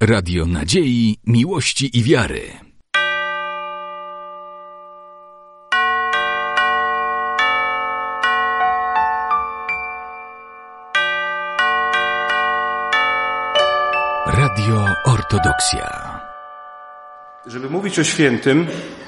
Radio Nadziei, Miłości i Wiary. Radio Ortodoksja. Żeby mówić o świętym,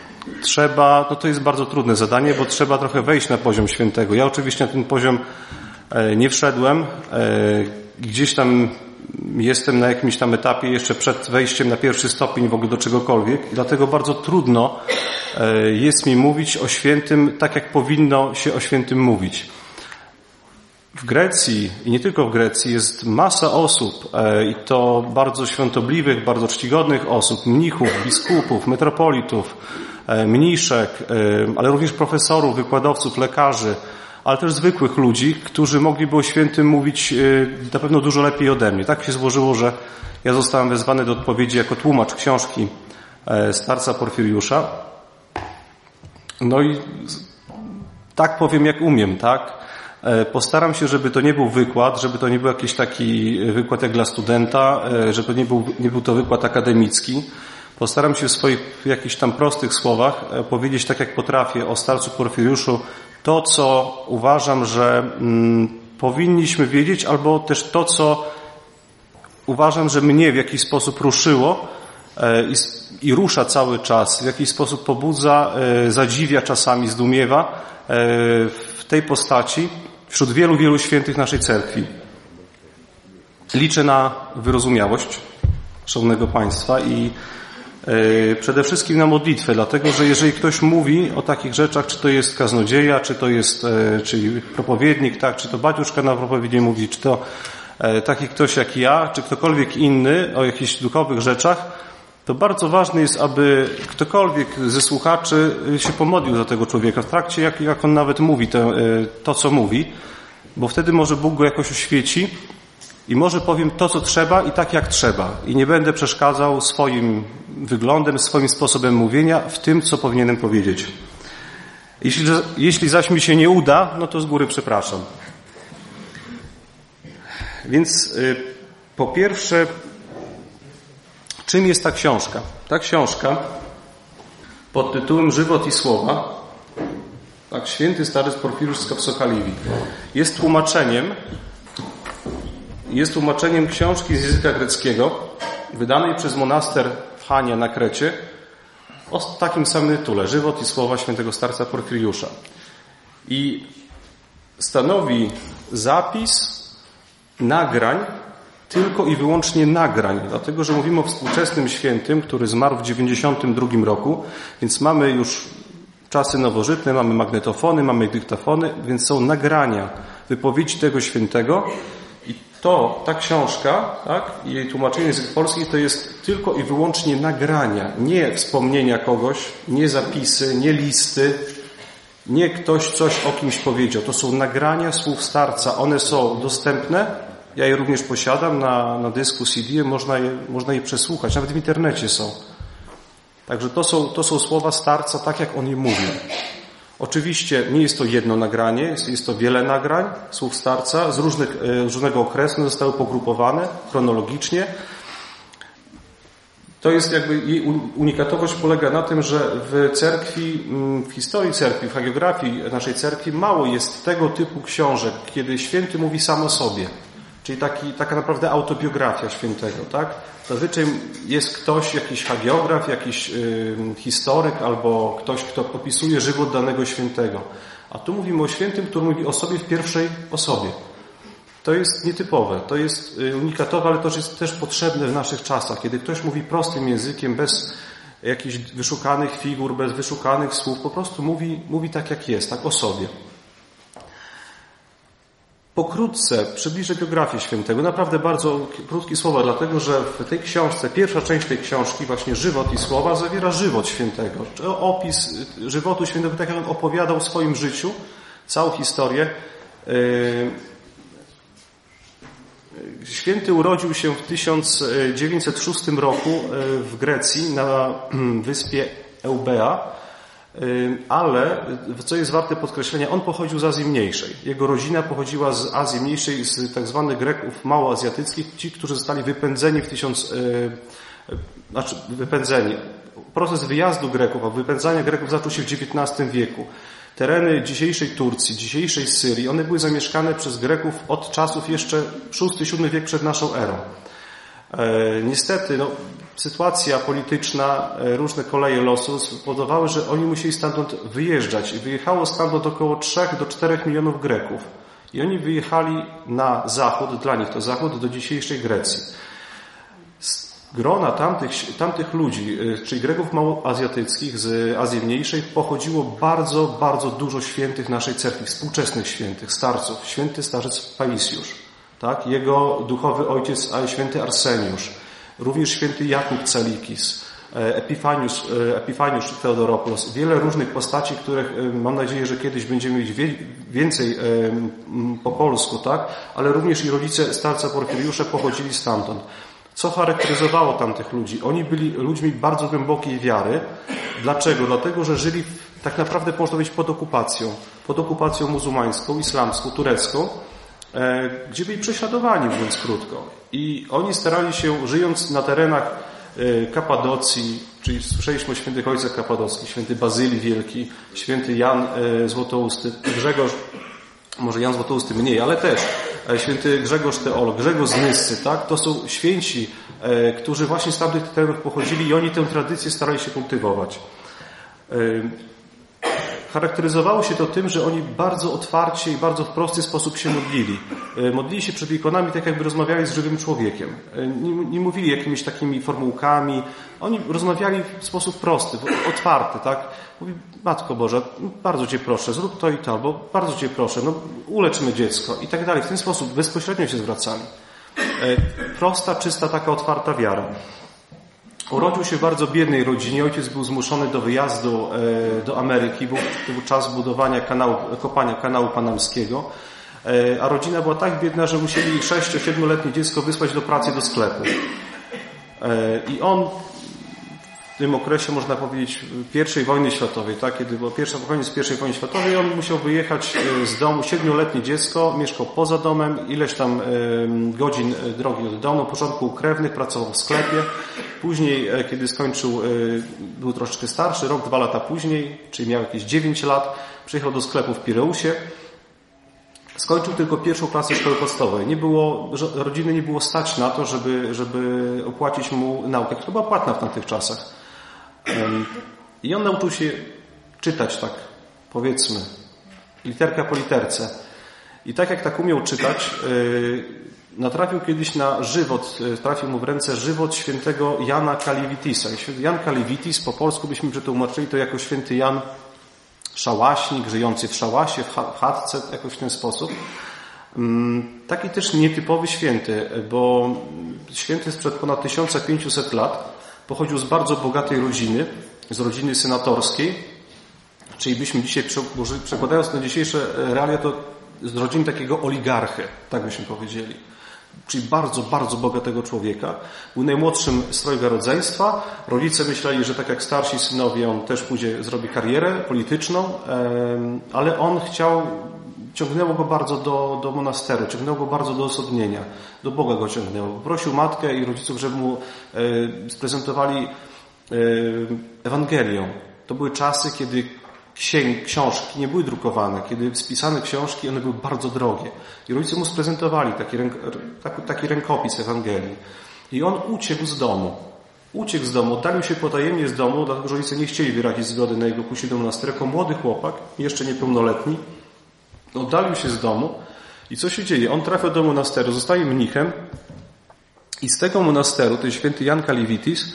to jest bardzo trudne zadanie, bo trzeba trochę wejść na poziom świętego. Ja oczywiście na ten poziom nie wszedłem. Gdzieś tam jestem na jakimś tam etapie jeszcze przed wejściem na pierwszy stopień w ogóle do czegokolwiek. Dlatego bardzo trudno jest mi mówić o świętym tak, jak powinno się o świętym mówić. W Grecji i nie tylko w Grecji jest masa osób i to bardzo świątobliwych, bardzo czcigodnych osób, mnichów, biskupów, metropolitów, mniszek, ale również profesorów, wykładowców, lekarzy, ale też zwykłych ludzi, którzy mogliby o świętym mówić na pewno dużo lepiej ode mnie. Tak się złożyło, że ja zostałem wezwany do odpowiedzi jako tłumacz książki starca Porfiriusza. No i tak powiem, jak umiem, tak? Postaram się, żeby to nie był wykład, żeby to nie był jakiś taki wykład jak dla studenta, żeby nie był to wykład akademicki. Postaram się w swoich jakichś tam prostych słowach powiedzieć tak, jak potrafię o starcu Porfiriuszu to, co uważam, że powinniśmy wiedzieć, albo też to, co uważam, że mnie w jakiś sposób ruszyło i rusza cały czas, w jakiś sposób pobudza, zadziwia czasami, zdumiewa w tej postaci wśród wielu, wielu świętych naszej cerkwi. Liczę na wyrozumiałość szanownego Państwa i przede wszystkim na modlitwę, dlatego, że jeżeli ktoś mówi o takich rzeczach, czy to jest kaznodzieja, czy to jest czyli propowiednik, tak, czy to baciuszka na propowiedzi mówi, czy to taki ktoś jak ja, czy ktokolwiek inny o jakichś duchowych rzeczach, to bardzo ważne jest, aby ktokolwiek ze słuchaczy się pomodlił za tego człowieka w trakcie, jak on nawet mówi to, co mówi, bo wtedy może Bóg go jakoś oświeci i może powiem to, co trzeba i tak, jak trzeba. I nie będę przeszkadzał swoim wyglądem, swoim sposobem mówienia w tym, co powinienem powiedzieć. Jeśli zaś mi się nie uda, no to z góry przepraszam. Więc po pierwsze, czym jest ta książka? Ta książka pod tytułem Żywot i Słowa, tak, święty starzec Porfiriusz z Kapsokaliwi, jest tłumaczeniem książki z języka greckiego, wydanej przez monaster w Chania na Krecie, o takim samym tytule, Żywot i Słowa świętego starca Porfiriusza. I stanowi zapis nagrań, tylko i wyłącznie nagrań, dlatego, że mówimy o współczesnym świętym, który zmarł w 92 roku, więc mamy już czasy nowożytne, mamy magnetofony, mamy dyktafony, więc są nagrania wypowiedzi tego świętego i ta książka, tak, i jej tłumaczenie język polski to jest tylko i wyłącznie nagrania, nie wspomnienia kogoś, nie zapisy, nie listy, nie ktoś coś o kimś powiedział. To są nagrania słów starca, one są dostępne, ja je również posiadam na dysku CD, można je przesłuchać, nawet w internecie są. Także to są słowa starca, tak jak on je mówi. Oczywiście nie jest to jedno nagranie, jest to wiele nagrań słów starca z różnego okresu, zostały pogrupowane chronologicznie. To jest jakby jej unikatowość polega na tym, że w cerkwi, w historii cerkwi, w hagiografii naszej cerkwi mało jest tego typu książek, kiedy święty mówi sam o sobie. Czyli taka naprawdę autobiografia świętego, tak? Zazwyczaj jest ktoś, jakiś hagiograf, jakiś historyk albo ktoś, kto opisuje żywot danego świętego. A tu mówimy o świętym, który mówi o sobie w pierwszej osobie. To jest nietypowe, to jest unikatowe, ale to jest też potrzebne w naszych czasach, kiedy ktoś mówi prostym językiem, bez jakichś wyszukanych figur, bez wyszukanych słów, po prostu mówi tak, jak jest, tak o sobie. Pokrótce przybliżę biografię świętego. Naprawdę bardzo krótkie słowa, dlatego że w tej książce, pierwsza część tej książki, właśnie Żywot i Słowa, zawiera żywot świętego. Opis żywotu świętego, tak jak on opowiadał w swoim życiu, całą historię. Święty urodził się w 1906 roku w Grecji, na wyspie Eubea. ale, co jest warte podkreślenia, on pochodził z Azji Mniejszej. Jego rodzina pochodziła z Azji Mniejszej, z tak zwanych Greków małoazjatyckich, ci, którzy zostali wypędzeni Proces wyjazdu Greków, a wypędzania Greków zaczął się w XIX wieku. Tereny dzisiejszej Turcji, dzisiejszej Syrii, one były zamieszkane przez Greków od czasów jeszcze VI-VII wiek przed naszą erą. Niestety, sytuacja polityczna, różne koleje losu spowodowały, że oni musieli stamtąd wyjeżdżać. I wyjechało stamtąd około 3 do 4 milionów Greków. I oni wyjechali na zachód, dla nich to zachód, do dzisiejszej Grecji. Grona tamtych ludzi, czyli Greków małoazjatyckich z Azji Mniejszej, pochodziło bardzo, bardzo dużo świętych naszej cerkwi, współczesnych świętych, starców. Święty starzec Paisiusz, tak? Jego duchowy ojciec święty Arseniusz, również święty Jakub Calikis, Epifaniusz Theodoropoulos. Wiele różnych postaci, których mam nadzieję, że kiedyś będziemy mieć więcej po polsku, tak? Ale również i rodzice starca Porfiriusza pochodzili stamtąd. Co charakteryzowało tamtych ludzi? Oni byli ludźmi bardzo głębokiej wiary. Dlaczego? Dlatego, że żyli tak naprawdę, można powiedzieć, pod okupacją muzułmańską, islamską, turecką, gdzie byli prześladowani, mówiąc krótko. I oni starali się, żyjąc na terenach Kapadocji, czyli słyszeliśmy o świętych ojcach kapadockich, święty Bazylii Wielki, święty Jan Złotousty, Grzegorz, może Jan Złotousty mniej, ale też święty Grzegorz Teolog, Grzegorz z Nyssy, tak? To są święci, którzy właśnie z tamtych terenów pochodzili i oni tę tradycję starali się kultywować. Charakteryzowało się to tym, że oni bardzo otwarcie i bardzo w prosty sposób się modlili. Modlili się przed ikonami tak, jakby rozmawiali z żywym człowiekiem. Nie mówili jakimiś takimi formułkami. Oni rozmawiali w sposób prosty, otwarty, tak? Mówi, Matko Boża, bardzo Cię proszę, zrób to i to, albo bardzo Cię proszę, uleczmy dziecko i tak dalej. W ten sposób bezpośrednio się zwracali. Prosta, czysta, taka otwarta wiara. Urodził się w bardzo biednej rodzinie. Ojciec był zmuszony do wyjazdu do Ameryki. To był czas budowania kopania kanału panamskiego. A rodzina była tak biedna, że musieli 6-7-letnie dziecko wysłać do pracy do sklepu. I on w tym okresie, można powiedzieć, I wojny światowej, tak, kiedy była koniec I wojny światowej, on musiał wyjechać z domu, 7-letnie dziecko, mieszkał poza domem, ileś tam godzin drogi od domu, na początku u krewnych, pracował w sklepie, później, kiedy skończył, był troszeczkę starszy, rok, 2 lata później, czyli miał jakieś 9 lat, przyjechał do sklepu w Pireusie, skończył tylko 1. klasę szkoły podstawowej. Rodziny nie było stać na to, żeby opłacić mu naukę, która była płatna w tamtych czasach. I on nauczył się czytać, tak powiedzmy, literka po literce. I tak jak tak umiał czytać, natrafił kiedyś na żywot, trafił mu w ręce żywot świętego Jana Kalivitisa. I święty Jan Kalivitis, po polsku byśmy przetłumaczyli to jako święty Jan Szałaśnik, żyjący w szałasie, w chatce, jakoś w ten sposób. Taki też nietypowy święty, bo święty sprzed ponad 1500 lat pochodził z bardzo bogatej rodziny, z rodziny senatorskiej, czyli byśmy dzisiaj, przekładając na dzisiejsze realia, to z rodziny takiego oligarchy, tak byśmy powiedzieli. Czyli bardzo, bardzo bogatego człowieka. Był najmłodszym z 3 rodzeństwa. Rodzice myśleli, że tak jak starsi synowie, on też zrobi karierę polityczną, ale on ciągnęło go bardzo do monasteru, ciągnęło go bardzo do osobnienia, do Boga go ciągnęło. Prosił matkę i rodziców, żeby mu sprezentowali Ewangelię. To były czasy, kiedy książki nie były drukowane, kiedy spisane książki, one były bardzo drogie. I rodzice mu sprezentowali taki rękopis Ewangelii. I on uciekł z domu. Oddalił się potajemnie z domu, dlatego że rodzice nie chcieli wyrazić zgody na jego pójście do monasteru. Jako młody chłopak, jeszcze niepełnoletni, oddalił się z domu. I co się dzieje? On trafia do monasteru, zostaje mnichem i z tego monasteru, ten święty Jan Kalivitis,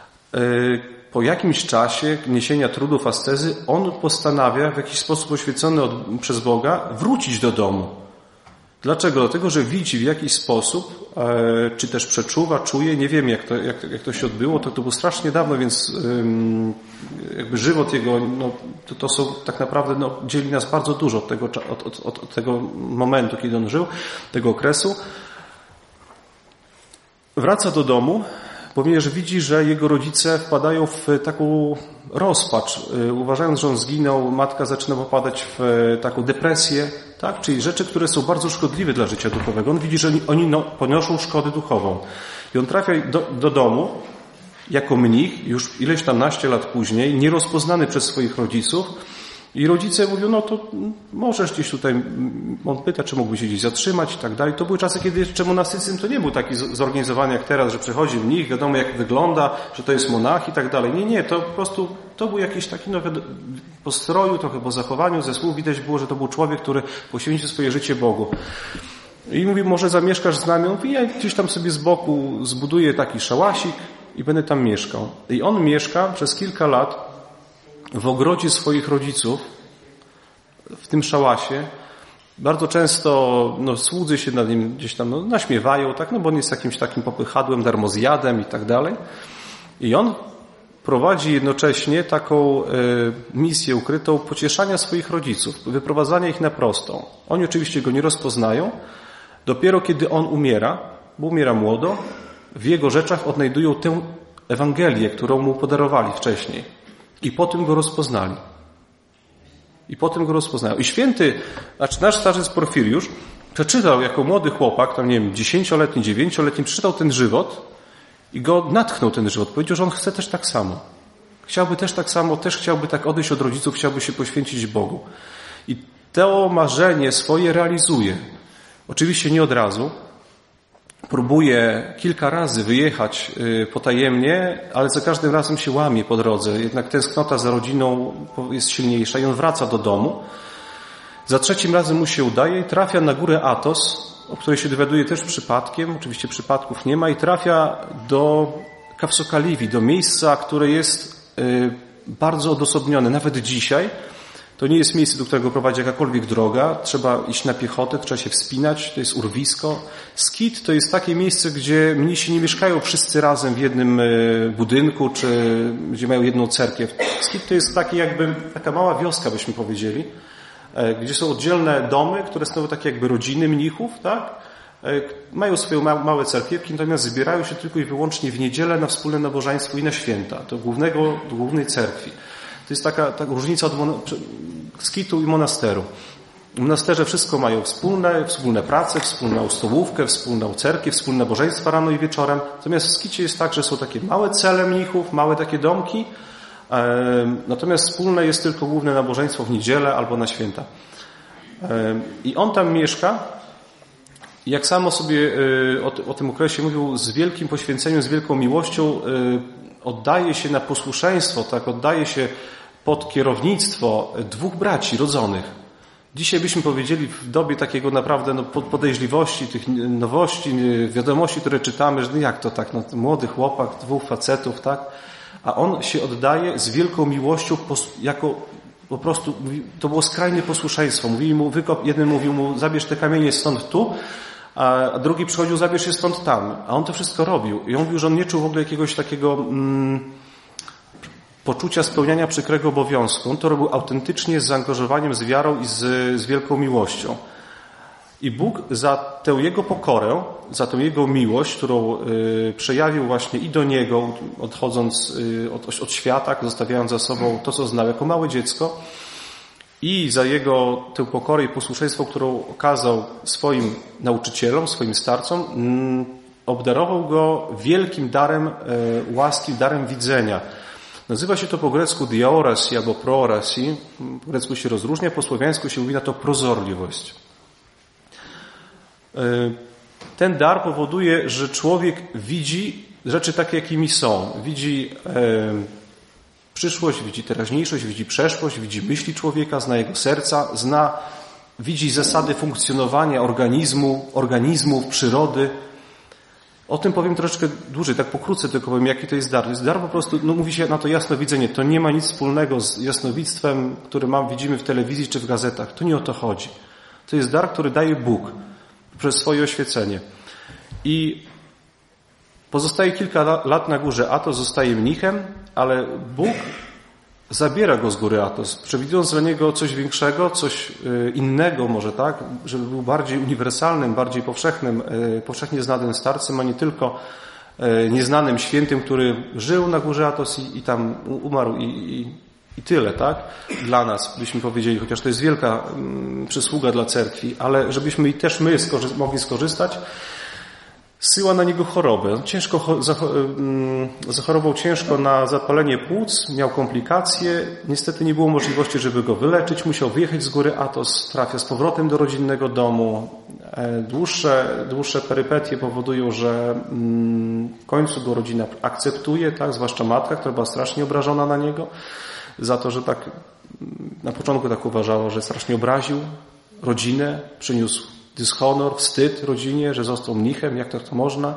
po jakimś czasie niesienia trudów ascezy, on postanawia w jakiś sposób oświecony przez Boga wrócić do domu. Dlaczego? Dlatego, że widzi w jakiś sposób, czy też przeczuwa, czuje, nie wiem jak to się odbyło, to było strasznie dawno, więc jakby żywot jego, to są tak naprawdę, dzieli nas bardzo dużo od tego momentu, kiedy on żył, tego okresu. Wraca do domu, ponieważ widzi, że jego rodzice wpadają w taką rozpacz. Uważając, że on zginął, matka zaczyna popadać w taką depresję, tak? Czyli rzeczy, które są bardzo szkodliwe dla życia duchowego. On widzi, że oni poniosą szkodę duchową. I on trafia do domu jako mnich, już ileś tam naście lat później, nierozpoznany przez swoich rodziców. I rodzice mówią, no to możesz gdzieś tutaj, on pyta, czy mógłby się gdzieś zatrzymać i tak dalej. To były czasy, kiedy jeszcze monastycyzm to nie był taki zorganizowany jak teraz, że przychodzi mnich, wiadomo jak wygląda, że to jest monach i tak dalej. Nie, to po prostu, to był jakiś taki, no po stroju, trochę po zachowaniu, ze słów widać było, że to był człowiek, który poświęcił swoje życie Bogu. I mówi, może zamieszkasz z nami? On mówi, ja gdzieś tam sobie z boku zbuduję taki szałasik i będę tam mieszkał. I on mieszka przez kilka lat w ogrodzie swoich rodziców, w tym szałasie. Bardzo często słudzy się nad nim gdzieś tam naśmiewają, tak, bo on jest jakimś takim popychadłem, darmozjadem i tak dalej. I on prowadzi jednocześnie taką misję ukrytą pocieszania swoich rodziców, wyprowadzania ich na prostą. Oni oczywiście go nie rozpoznają. Dopiero kiedy on umiera, bo umiera młodo, w jego rzeczach odnajdują tę Ewangelię, którą mu podarowali wcześniej. I po tym go rozpoznali. I święty, nasz starzec Porfiriusz przeczytał jako młody chłopak, tam nie wiem, 10-letni, 9-letni, przeczytał ten żywot i go natchnął ten żywot. Powiedział, że on chce też tak samo. Chciałby też tak samo, też chciałby tak odejść od rodziców, chciałby się poświęcić Bogu. I to marzenie swoje realizuje. Oczywiście nie od razu. Próbuje kilka razy wyjechać potajemnie, ale za każdym razem się łamie po drodze. Jednak tęsknota za rodziną jest silniejsza i on wraca do domu. Za trzecim razem mu się udaje i trafia na górę Athos, o której się dowiaduje też przypadkiem, oczywiście przypadków nie ma, i trafia do Kafsokaliwi, do miejsca, które jest bardzo odosobnione. Nawet dzisiaj to nie jest miejsce, do którego prowadzi jakakolwiek droga. Trzeba iść na piechotę, trzeba się wspinać, to jest urwisko. Skit to jest takie miejsce, gdzie mnisi nie mieszkają wszyscy razem w jednym budynku, czy gdzie mają jedną cerkiew. Skit to jest taka mała wioska, byśmy powiedzieli, gdzie są oddzielne domy, które stanowią takie jakby rodziny mnichów, tak? Mają swoje małe cerkiewki, natomiast zbierają się tylko i wyłącznie w niedzielę na wspólne nabożeństwo i na święta, do głównej cerkwi. To jest taka różnica od skitu i monasteru. W monasterze wszystko mają wspólne prace, wspólną stołówkę, wspólną cerkiew, wspólne nabożeństwa rano i wieczorem. Natomiast w skicie jest tak, że są takie małe cele mnichów, małe takie domki, natomiast wspólne jest tylko główne nabożeństwo w niedzielę albo na święta. I on tam mieszka. Jak sam sobie o tym okresie mówił, z wielkim poświęceniem, z wielką miłością oddaje się na posłuszeństwo, tak, oddaje się pod kierownictwo dwóch braci rodzonych. Dzisiaj byśmy powiedzieli w dobie takiego naprawdę podejrzliwości, tych nowości, wiadomości, które czytamy, że jak to tak, młody chłopak, dwóch facetów, tak? A on się oddaje z wielką miłością, jako po prostu, to było skrajne posłuszeństwo. Mówili mu, jeden mówił mu, zabierz te kamienie stąd tu, a drugi przychodził, zabierz je stąd tam. A on to wszystko robił. I on mówił, że on nie czuł w ogóle jakiegoś takiego poczucia spełniania przykrego obowiązku. On to robił autentycznie z zaangażowaniem, z wiarą i z wielką miłością. I Bóg za tę jego pokorę, za tę jego miłość, którą przejawił właśnie i do Niego, odchodząc od świata, zostawiając za sobą to, co znał jako małe dziecko, i za jego tę pokorę i posłuszeństwo, którą okazał swoim nauczycielom, swoim starcom, obdarował go wielkim darem łaski, darem widzenia. Nazywa się to po grecku diaorasi albo proorasi. Po grecku się rozróżnia, po słowiańsku się mówi na to prozorliwość. Ten dar powoduje, że człowiek widzi rzeczy takie, jakimi są. Widzi przyszłość, widzi teraźniejszość, widzi przeszłość, widzi myśli człowieka, zna jego serca, widzi zasady funkcjonowania organizmów, przyrody. O tym powiem troszeczkę dłużej, tak pokrótce tylko powiem, jaki to jest dar. To jest dar po prostu, mówi się na to jasnowidzenie. To nie ma nic wspólnego z jasnowidztwem, które widzimy w telewizji czy w gazetach. To nie o to chodzi. To jest dar, który daje Bóg przez swoje oświecenie. I pozostaje kilka lat na górze Athos, zostaje mnichem, ale Bóg zabiera go z góry Athos, przewidując dla niego coś większego, coś innego może, tak, żeby był bardziej uniwersalnym, bardziej powszechnie znanym starcem, a nie tylko nieznanym świętym, który żył na górze Athos i tam umarł i tyle, tak? Dla nas, byśmy powiedzieli, chociaż to jest wielka przysługa dla cerkwi, ale żebyśmy też my mogli skorzystać, zsyła na niego chorobę. Zachorował ciężko na zapalenie płuc, miał komplikacje. Niestety nie było możliwości, żeby go wyleczyć. Musiał wyjechać z góry Athos, trafia z powrotem do rodzinnego domu. Dłuższe perypetie powodują, że w końcu go rodzina akceptuje, tak? Zwłaszcza matka, która była strasznie obrażona na niego za to, że tak na początku tak uważała, że strasznie obraził rodzinę, przyniósł dyshonor, wstyd rodzinie, że został mnichem, jak to można.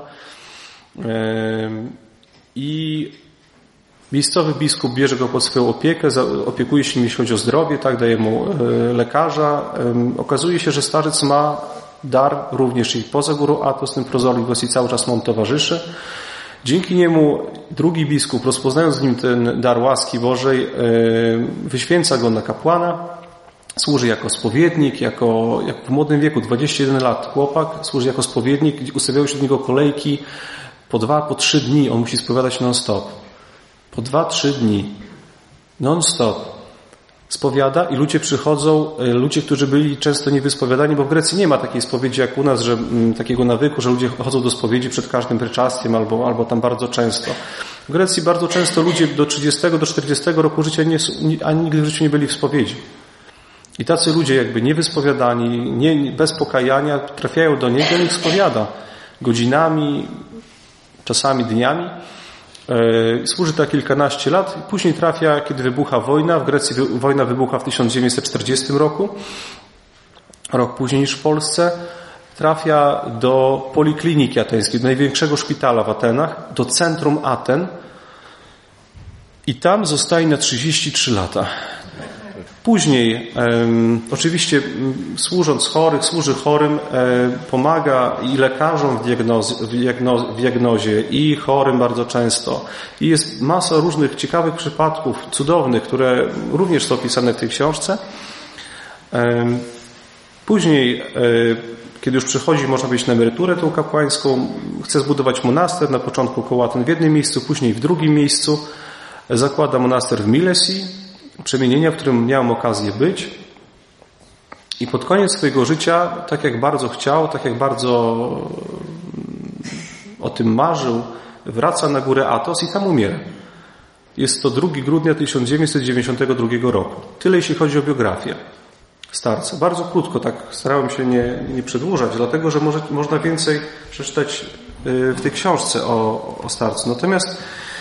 I miejscowy biskup bierze go pod swoją opiekę, opiekuje się nim, jeśli chodzi o zdrowie, tak, daje mu lekarza. Okazuje się, że starzec ma dar również i poza górą Athos, ten prozorliwość cały czas mu towarzyszy. Dzięki niemu drugi biskup, rozpoznając w nim ten dar łaski Bożej, wyświęca go na kapłana, służy jako spowiednik, jak w młodym wieku, 21 lat chłopak, służy jako spowiednik, ustawiały się do niego kolejki po 2, po 3 dni, on musi spowiadać non-stop. Po 2-3 dni. Non-stop. Spowiada i ludzie przychodzą, ludzie, którzy byli często niewyspowiadani, bo w Grecji nie ma takiej spowiedzi jak u nas, że takiego nawyku, że ludzie chodzą do spowiedzi przed każdym pryczastiem albo tam bardzo często. W Grecji bardzo często ludzie do 30, do 40 roku życia ani nigdy w życiu nie byli w spowiedzi. I tacy ludzie jakby niewyspowiadani, bez pokajania trafiają do niego i ich spowiada godzinami, czasami dniami. Służy tak kilkanaście lat. Później trafia, kiedy wybucha wojna. W Grecji wojna wybucha w 1940 roku. Rok później niż w Polsce. Trafia do Polikliniki Ateńskiej, do największego szpitala w Atenach, do centrum Aten. I tam zostaje na 33 lata. Później, oczywiście służy chorym, pomaga i lekarzom w diagnozie i chorym bardzo często. I jest masa różnych ciekawych przypadków, cudownych, które również są opisane w tej książce. Później, kiedy już przychodzi, można powiedzieć, na emeryturę tą kapłańską, chce zbudować monaster, na początku koło Aten w jednym miejscu, później w drugim miejscu. Zakłada monaster w Milesii, przemienienia, w którym miałem okazję być. I pod koniec swojego życia, tak jak bardzo chciał, tak jak bardzo o tym marzył, wraca na górę Athos i tam umiera. Jest to 2 grudnia 1992 roku. Tyle jeśli chodzi o biografię starca. Bardzo krótko, tak starałem się nie przedłużać, dlatego że można więcej przeczytać w tej książce o starcu. Natomiast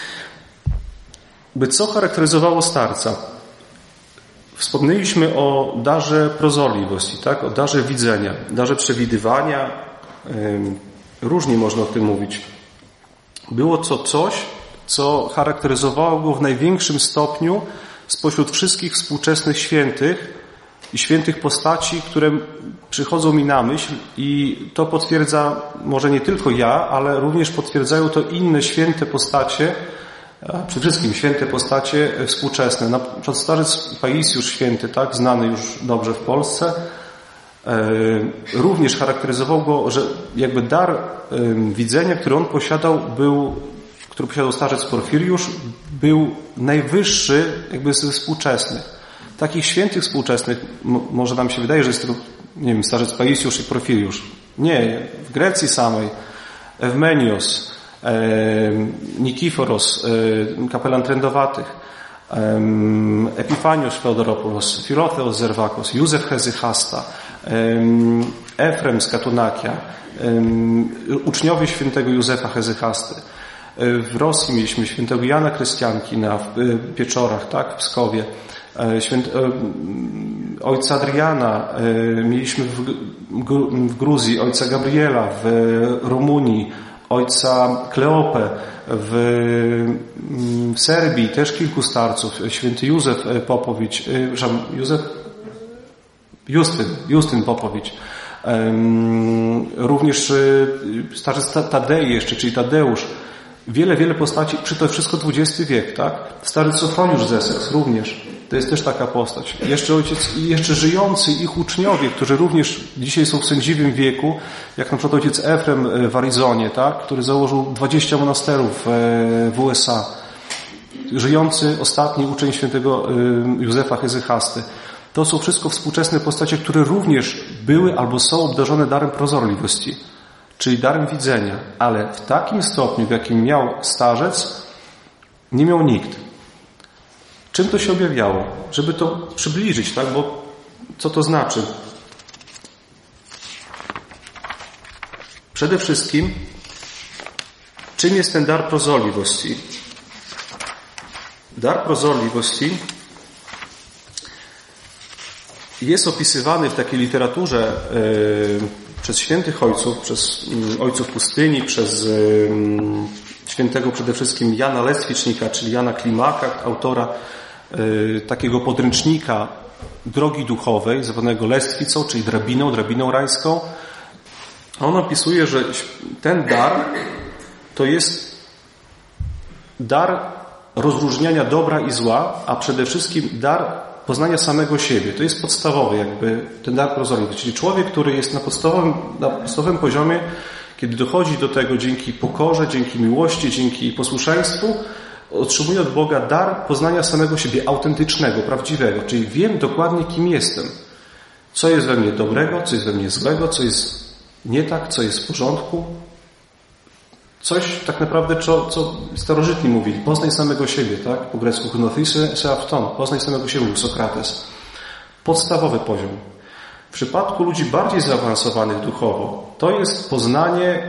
co charakteryzowało starca? Wspomnieliśmy o darze prozorliwości, tak? O darze widzenia, darze przewidywania. Różnie można o tym mówić. Było to coś, co charakteryzowało go w największym stopniu spośród wszystkich współczesnych świętych i świętych postaci, które przychodzą mi na myśl i to potwierdza może nie tylko ja, ale również potwierdzają to inne święte postacie, przede wszystkim święte postacie współczesne. Na przykład starzec Paisiusz święty, tak, znany już dobrze w Polsce, również charakteryzował go, że jakby dar widzenia, który on posiadał, który posiadał starzec Porfiriusz, był najwyższy jakby ze współczesnych. Takich świętych współczesnych, może nam się wydaje, że jest to, nie wiem, starzec Paisiusz i Porfiriusz. Nie, w Grecji samej, Ewmenios, Nikiforos, kapelan trędowatych, Epifanios Feodoropoulos, Filotheos Zerwakos, Józef Hezychasta, Efrem z Katunakia, uczniowie świętego Józefa Hezychasty. W Rosji mieliśmy świętego Jana Krystiankina w Pieczorach, tak, w Pskowie. Ojca Adriana mieliśmy w Gruzji, ojca Gabriela w Rumunii, ojca Kleopę w Serbii, też kilku starców, święty Józef Popowicz, Justyn Popowicz, również starzec Tadej jeszcze, czyli Tadeusz, wiele postaci, przy to wszystko XX wiek, tak? Starzec Sofroniusz z Essex również. To jest też taka postać. Jeszcze ojciec i jeszcze żyjący ich uczniowie, którzy również dzisiaj są w sędziwym wieku, jak na przykład ojciec Efrem w Arizonie, tak, który założył 20 monasterów w USA. Żyjący ostatni uczeń świętego Józefa Hezychasty. To są wszystko współczesne postacie, które również były albo są obdarzone darem prozorliwości, czyli darem widzenia, ale w takim stopniu, w jakim miał starzec, nie miał nikt. Czym to się objawiało? Żeby to przybliżyć, tak? Bo co to znaczy? Przede wszystkim, czym jest ten dar prozorliwości? Dar prozorliwości jest opisywany w takiej literaturze przez świętych ojców, przez ojców pustyni, przez świętego przede wszystkim Jana Lestwicznika, czyli Jana Klimaka, autora takiego podręcznika drogi duchowej, zwanego Lestwicą, czyli drabiną rajską. On opisuje, że ten dar to jest dar rozróżniania dobra i zła, a przede wszystkim dar poznania samego siebie. To jest podstawowy jakby ten dar prozorliwości. Czyli człowiek, który jest na podstawowym poziomie, kiedy dochodzi do tego dzięki pokorze, dzięki miłości, dzięki posłuszeństwu, otrzymuje od Boga dar poznania samego siebie, autentycznego, prawdziwego. Czyli wiem dokładnie, kim jestem. Co jest we mnie dobrego, co jest we mnie złego, co jest nie tak, co jest w porządku. Coś tak naprawdę, co starożytni mówili. Poznaj samego siebie, tak? Po grecku gnothise se avton. Poznaj samego siebie, mówił Sokrates. Podstawowy poziom. W przypadku ludzi bardziej zaawansowanych duchowo, to jest poznanie,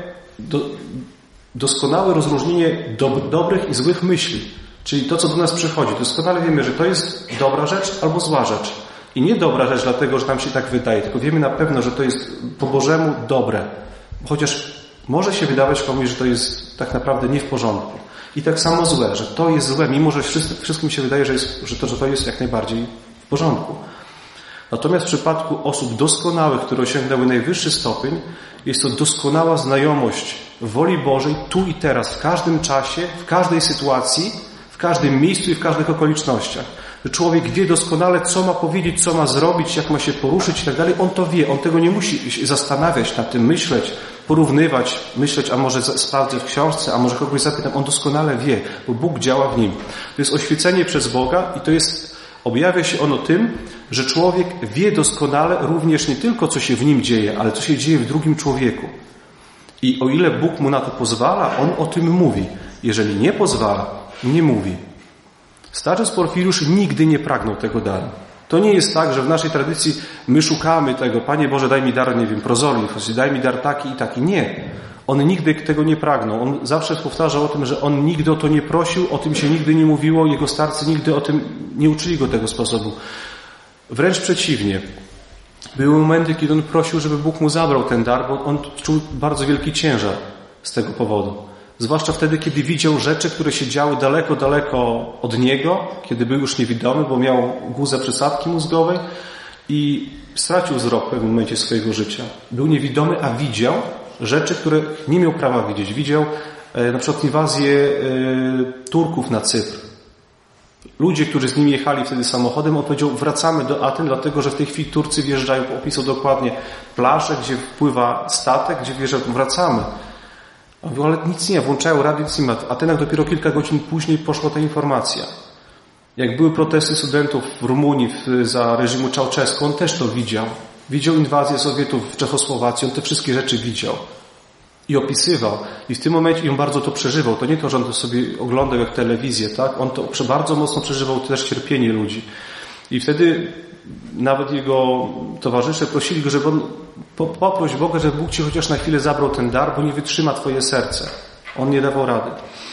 doskonałe rozróżnienie dobrych i złych myśli. Czyli to, co do nas przychodzi. Doskonale wiemy, że to jest dobra rzecz albo zła rzecz. I nie dobra rzecz dlatego, że nam się tak wydaje, tylko wiemy na pewno, że to jest po Bożemu dobre. Chociaż może się wydawać komuś, że to jest tak naprawdę nie w porządku. I tak samo złe, że to jest złe, mimo że wszystkim się wydaje, że to jest jak najbardziej w porządku. Natomiast w przypadku osób doskonałych, które osiągnęły najwyższy stopień, jest to doskonała znajomość woli Bożej tu i teraz, w każdym czasie, w każdej sytuacji, w każdym miejscu i w każdych okolicznościach. Że człowiek wie doskonale, co ma powiedzieć, co ma zrobić, jak ma się poruszyć i tak dalej. On to wie. On tego nie musi się zastanawiać nad tym, myśleć, porównywać, myśleć, a może sprawdzę w książce, a może kogoś zapytam. On doskonale wie, bo Bóg działa w nim. To jest oświecenie przez Boga i to jest, objawia się ono tym, że człowiek wie doskonale również nie tylko, co się w nim dzieje, ale co się dzieje w drugim człowieku. I o ile Bóg mu na to pozwala, on o tym mówi. Jeżeli nie pozwala, nie mówi. Starzec Porfiriusz nigdy nie pragnął tego daru. To nie jest tak, że w naszej tradycji my szukamy tego, Panie Boże, daj mi dar, nie wiem, prozorliwości, daj mi dar taki i taki. Nie. On nigdy tego nie pragnął. On zawsze powtarzał o tym, że on nigdy o to nie prosił, o tym się nigdy nie mówiło, jego starcy nigdy o tym nie uczyli go tego sposobu. Wręcz przeciwnie. Były momenty, kiedy on prosił, żeby Bóg mu zabrał ten dar, bo on czuł bardzo wielki ciężar z tego powodu. Zwłaszcza wtedy, kiedy widział rzeczy, które się działy daleko, daleko od niego, kiedy był już niewidomy, bo miał guzę przysadki mózgowej i stracił wzrok w pewnym momencie swojego życia. Był niewidomy, a widział rzeczy, które nie miał prawa widzieć. Widział na przykład inwazję Turków na Cypr. Ludzie, którzy z nim jechali wtedy samochodem, on powiedział, wracamy do Aten, dlatego że w tej chwili Turcy wjeżdżają, opisał dokładnie plażę, gdzie wpływa statek, gdzie wjeżdżają, wracamy. On mówił, ale nic nie, włączają radio, nic nie ma. W Atenach dopiero kilka godzin później poszła ta informacja. Jak były protesty studentów w Rumunii za reżimu Ceausescu, on też to widział. Widział inwazję Sowietów w Czechosłowacji, on te wszystkie rzeczy widział. I opisywał. I w tym momencie on bardzo to przeżywał. To nie to, że on to sobie oglądał jak telewizję, tak? On to bardzo mocno przeżywał też cierpienie ludzi. I wtedy nawet jego towarzysze prosili go, żeby on poproś Boga, żeby Bóg ci chociaż na chwilę zabrał ten dar, bo nie wytrzyma twoje serce. On nie dawał rady.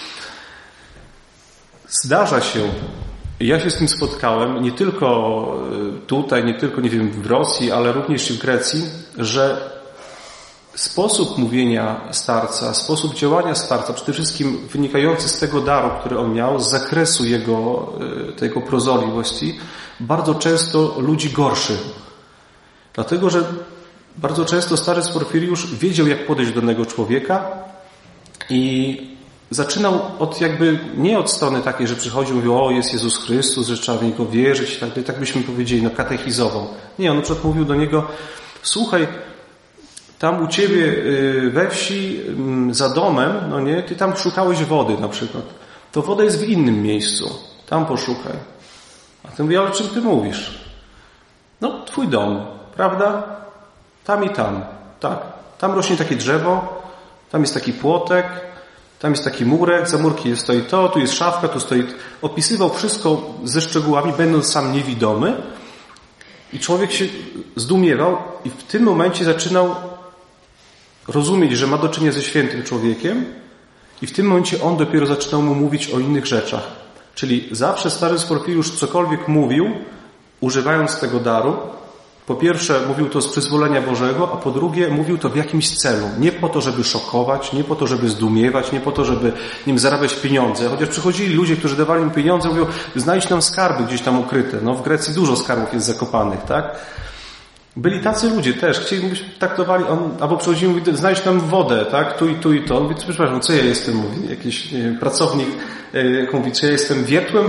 Zdarza się, ja się z tym spotkałem, nie tylko tutaj, nie tylko, nie wiem, w Rosji, ale również i w Grecji, że sposób mówienia starca, sposób działania starca, przede wszystkim wynikający z tego daru, który on miał, z zakresu tego prozorliwości, bardzo często ludzi gorszy. Dlatego, że bardzo często starzec Porfiriusz wiedział, jak podejść do danego człowieka i zaczynał nie od strony takiej, że przychodził i mówił, o, jest Jezus Chrystus, że trzeba w Niego wierzyć, tak byśmy powiedzieli, katechizował. Nie, on na przykład mówił do niego, słuchaj, tam u ciebie we wsi, za domem, ty tam szukałeś wody na przykład. To woda jest w innym miejscu. Tam poszukaj. A ty mówi, ale o czym ty mówisz? No, twój dom, prawda? Tam i tam. Tak. Tam rośnie takie drzewo, tam jest taki płotek, tam jest taki murek, za murki stoi to, tu jest szafka, tu stoi... Opisywał wszystko ze szczegółami, będąc sam niewidomy. I człowiek się zdumiewał i w tym momencie zaczynał rozumieć, że ma do czynienia ze świętym człowiekiem i w tym momencie on dopiero zaczynał mu mówić o innych rzeczach. Czyli zawsze stary Porfiriusz cokolwiek mówił, używając tego daru, po pierwsze mówił to z przyzwolenia Bożego, a po drugie mówił to w jakimś celu. Nie po to, żeby szokować, nie po to, żeby zdumiewać, nie po to, żeby nim zarabiać pieniądze. Chociaż przychodzili ludzie, którzy dawali im pieniądze, mówią, znajdź nam skarby gdzieś tam ukryte. No w Grecji dużo skarbów jest zakopanych, tak? Byli tacy ludzie też, chcieli mówić, traktowali, albo przychodzili i mówili, znajdź nam wodę, tak, tu i tu i to. On mówi, przepraszam, co ja jestem, mówi, jakiś pracownik, mówi, czy ja jestem wiertłem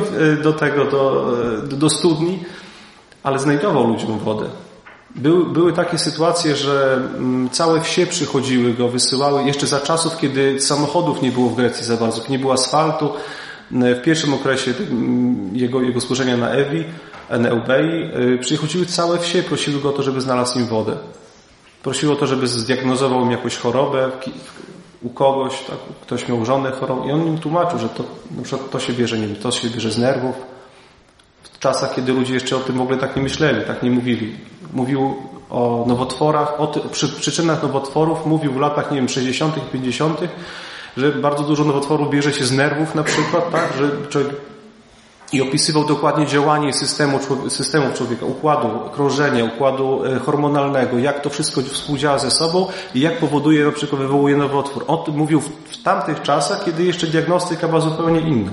do studni, ale znajdował ludziom wodę. Były takie sytuacje, że całe wsie przychodziły go, wysyłały, jeszcze za czasów, kiedy samochodów nie było w Grecji za bardzo, nie było asfaltu. W pierwszym okresie jego służenia na Eubei, przychodziły całe wsie, prosiły go o to, żeby znalazł im wodę. Prosiły o to, żeby zdiagnozował im jakąś chorobę u kogoś, tak, ktoś miał żonę chorą i on im tłumaczył, że to, na przykład to się bierze, nie wiem, to się bierze z nerwów. W czasach, kiedy ludzie jeszcze o tym w ogóle tak nie myśleli, tak nie mówili. Mówił o nowotworach, przyczynach nowotworów, mówił w latach, nie wiem, 60., 50., że bardzo dużo nowotworów bierze się z nerwów na przykład, tak, że człowiek i opisywał dokładnie działanie systemu człowieka, układu krążenia, układu hormonalnego, jak to wszystko współdziała ze sobą i jak powoduje, na przykład wywołuje nowotwór. On mówił w tamtych czasach, kiedy jeszcze diagnostyka była zupełnie inna.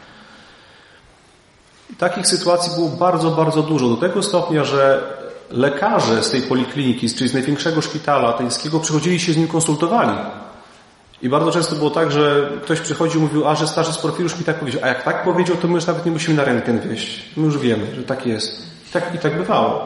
I takich sytuacji było bardzo, bardzo dużo. Do tego stopnia, że lekarze z tej polikliniki, czyli z największego szpitala ateńskiego, przychodzili się z nim konsultowali. I bardzo często było tak, że ktoś przychodził i mówił, że starzy Porfiriusz mi tak powiedział. A jak tak powiedział, to my już nawet nie musimy na rentgen wieść. My już wiemy, że tak jest. I tak bywało.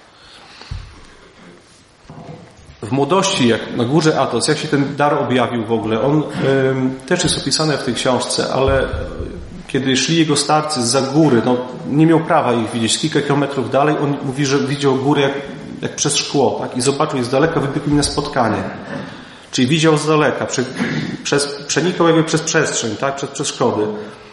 W młodości, jak na górze Athos, jak się ten dar objawił w ogóle, on też jest opisany w tej książce, ale kiedy szli jego starcy zza góry, nie miał prawa ich widzieć, kilka kilometrów dalej, on mówi, że widział górę jak przez szkło, tak? I zobaczył, z daleka wybiegł im na spotkanie. Czyli widział z daleka, przenikał jakby przez przestrzeń, tak? Przez przeszkody.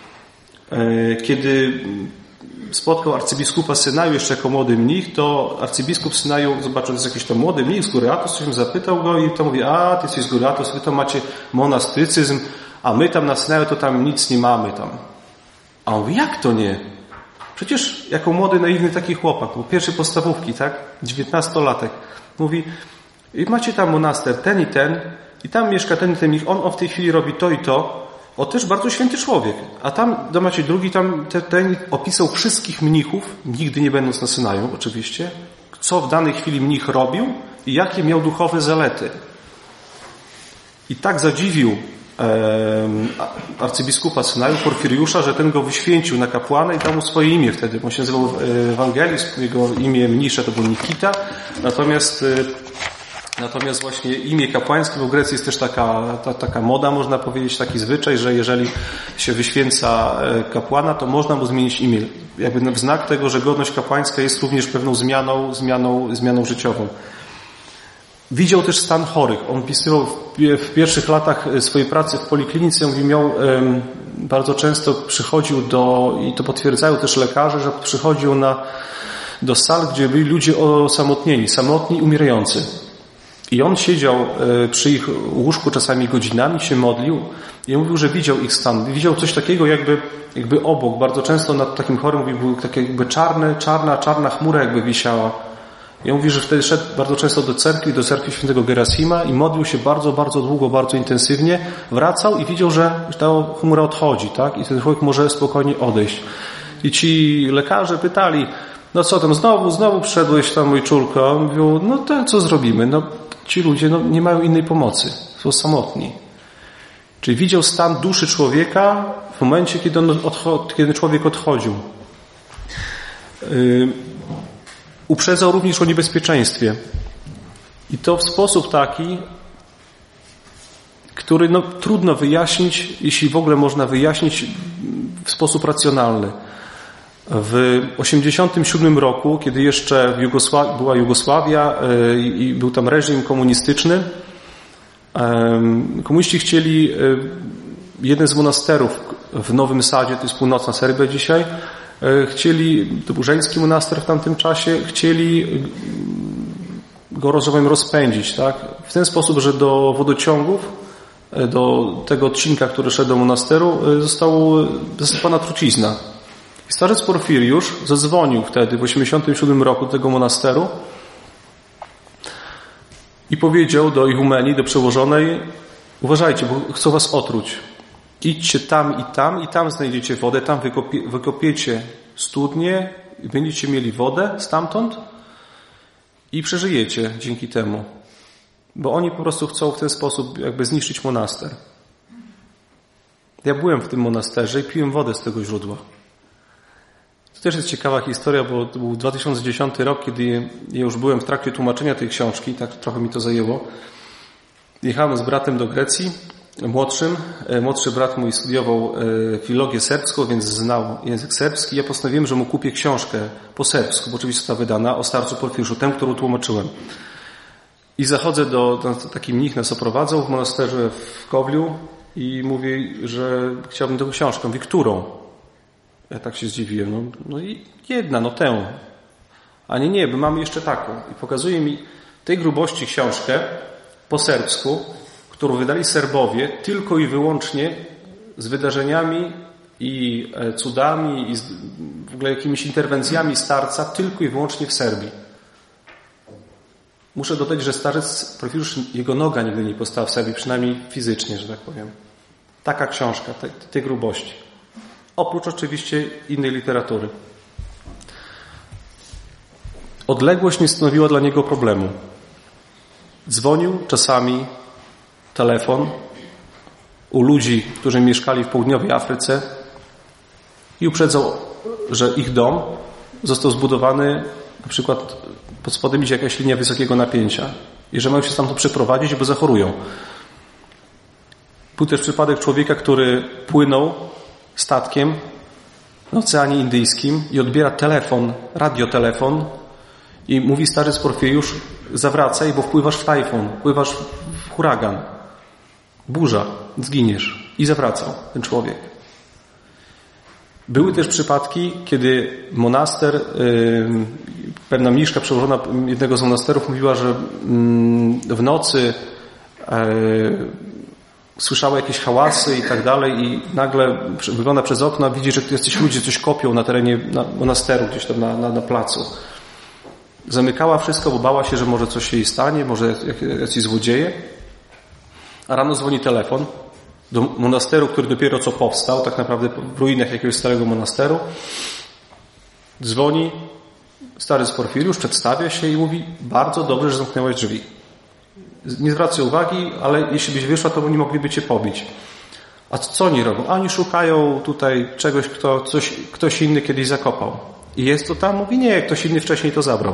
Kiedy spotkał arcybiskupa Synaju jeszcze jako młody mnich, to arcybiskup Synaju zobaczył, że jest jakiś tam młody mnich z góry Athos, coś zapytał go i to mówi, ty jesteś z góry Athos, wy tam macie monastycyzm, a my tam na Synaju to tam nic nie mamy tam. A on mówi, jak to nie? Przecież jako młody, naiwny taki chłopak, był pierwszy podstawówki, tak? 19-latek. Mówi, i macie tam monaster ten i tam mieszka ten i ten mnich, on w tej chwili robi to i to. O, też bardzo święty człowiek. A tam macie drugi, tam ten opisał wszystkich mnichów, nigdy nie będąc na Synaju oczywiście, co w danej chwili mnich robił i jakie miał duchowe zalety. I tak zadziwił arcybiskupa Synaju, Porfiriusza, że ten go wyświęcił na kapłana i dał mu swoje imię wtedy. On się nazywał Ewangelist, jego imię mnisze to był Nikita, natomiast właśnie imię kapłańskie, bo w Grecji jest też taka moda, można powiedzieć, taki zwyczaj, że jeżeli się wyświęca kapłana, to można mu zmienić imię. Jakby w znak tego, że godność kapłańska jest również pewną zmianą życiową. Widział też stan chorych. On pisywał w pierwszych latach swojej pracy w poliklinice, bardzo często przychodził i to potwierdzają też lekarze, że przychodził do sal, gdzie byli ludzie osamotnieni, samotni, umierający. I on siedział przy ich łóżku czasami godzinami, się modlił i mówił, że widział ich stan. Widział coś takiego jakby obok. Bardzo często nad takim chorym był takie jakby czarna chmura jakby wisiała. I on mówi, że wtedy szedł bardzo często do cerkwi świętego Gerasima i modlił się bardzo, bardzo długo, bardzo intensywnie. Wracał i widział, że ta chmura odchodzi, tak? I ten człowiek może spokojnie odejść. I ci lekarze pytali, no co tam, znowu przyszedłeś tam, mój czulko. On mówił, to co zrobimy? Ci ludzie nie mają innej pomocy. Są samotni. Czyli widział stan duszy człowieka w momencie, kiedy człowiek odchodził. Uprzedzał również o niebezpieczeństwie. I to w sposób taki, który trudno wyjaśnić, jeśli w ogóle można wyjaśnić w sposób racjonalny. W 1987 roku, kiedy jeszcze była Jugosławia i był tam reżim komunistyczny, komuniści chcieli jeden z monasterów w Nowym Sadzie, to jest północna Serbia dzisiaj, to był żeński monaster w tamtym czasie, chcieli go rozpędzić, tak? W ten sposób, że do wodociągów, do tego odcinka, który szedł do monasteru, została zasypana trucizna. I starzec Porfiriusz zadzwonił wtedy w 1987 roku do tego monasteru i powiedział do ichumenii, do przełożonej: uważajcie, bo chcą was otruć. Idźcie tam i tam znajdziecie wodę, tam wykopiecie studnię i będziecie mieli wodę stamtąd i przeżyjecie dzięki temu. Bo oni po prostu chcą w ten sposób jakby zniszczyć monaster. Ja byłem w tym monasterze i piłem wodę z tego źródła. To też jest ciekawa historia, bo to był 2010 rok, kiedy ja już byłem w trakcie tłumaczenia tej książki, tak trochę mi to zajęło. Jechałem z bratem do Grecji, młodszym. Młodszy brat mój studiował filologię serbską, więc znał język serbski. Ja postanowiłem, że mu kupię książkę po serbsku, bo oczywiście została wydana, o starcu Porfiriuszu, tę, którą tłumaczyłem. I zachodzę taki mnich nas oprowadzał w monasterze w Kowliu i mówi, że chciałbym tę książkę. Mówi, którą? Ja tak się zdziwiłem. No i jedna, tę. A nie, bo mamy jeszcze taką. I pokazuje mi tej grubości książkę po serbsku, którą wydali Serbowie tylko i wyłącznie z wydarzeniami i cudami i w ogóle jakimiś interwencjami starca tylko i wyłącznie w Serbii. Muszę dodać, że starzec Porfiriusz, jego noga nigdy nie powstała w Serbii, przynajmniej fizycznie, że tak powiem. Taka książka, tej grubości. Oprócz oczywiście innej literatury. Odległość nie stanowiła dla niego problemu. Dzwonił czasami telefon u ludzi, którzy mieszkali w południowej Afryce i uprzedzał, że ich dom został zbudowany na przykład pod spodem idzie jakaś linia wysokiego napięcia i że mają się stamtąd przeprowadzić, bo zachorują. Był też przypadek człowieka, który płynął statkiem na Oceanie Indyjskim i odbiera telefon, radiotelefon i mówi starzec Porfiriusz: zawracaj, bo wpływasz w tajfun, wpływasz w huragan, burza, zginiesz. I zawracał ten człowiek. Były też przypadki, kiedy monaster, pewna mniszka przełożona jednego z monasterów mówiła, że w nocy słyszała jakieś hałasy i tak dalej i nagle wygląda przez okno, a widzi, że jacyś ludzie coś kopią na terenie monasteru, gdzieś tam na placu. Zamykała wszystko, bo bała się, że może coś się jej stanie, może jacyś złodzieje. A rano dzwoni telefon do monasteru, który dopiero co powstał, tak naprawdę w ruinach jakiegoś starego monasteru. Dzwoni starzec Porfiriusz, przedstawia się i mówi: bardzo dobrze, że zamknęłaś drzwi. Nie zwracaj uwagi, ale jeśli byś wyszła, to oni mogliby cię pobić. A co oni robią? A oni szukają tutaj czegoś, ktoś inny kiedyś zakopał. I jest to tam? Mówi: nie, ktoś inny wcześniej to zabrał.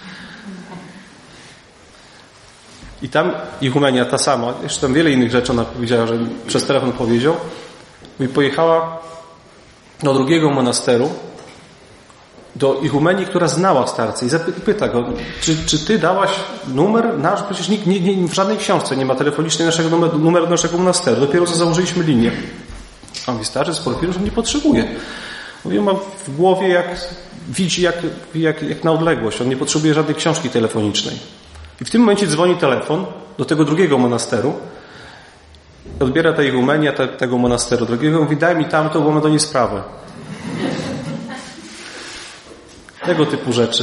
I tam ichumenia ta sama, jeszcze tam wiele innych rzeczy ona powiedziała, że przez telefon powiedział. I pojechała do drugiego monasteru, do ichumenii, która znała starca i pyta go: czy ty dałaś numer nasz? Przecież nikt w żadnej książce nie ma telefonicznej numeru naszego monasteru. Dopiero co założyliśmy linię. A mówi: starzec Porfiriusz nie potrzebuje. Mówi, ma w głowie widzi jak na odległość. On nie potrzebuje żadnej książki telefonicznej. I w tym momencie dzwoni telefon do tego drugiego monasteru. Odbiera ta igumenia tego monasteru drugiego. Mówi: daj mi tamto, bo mam do niej sprawę. Tego typu rzeczy.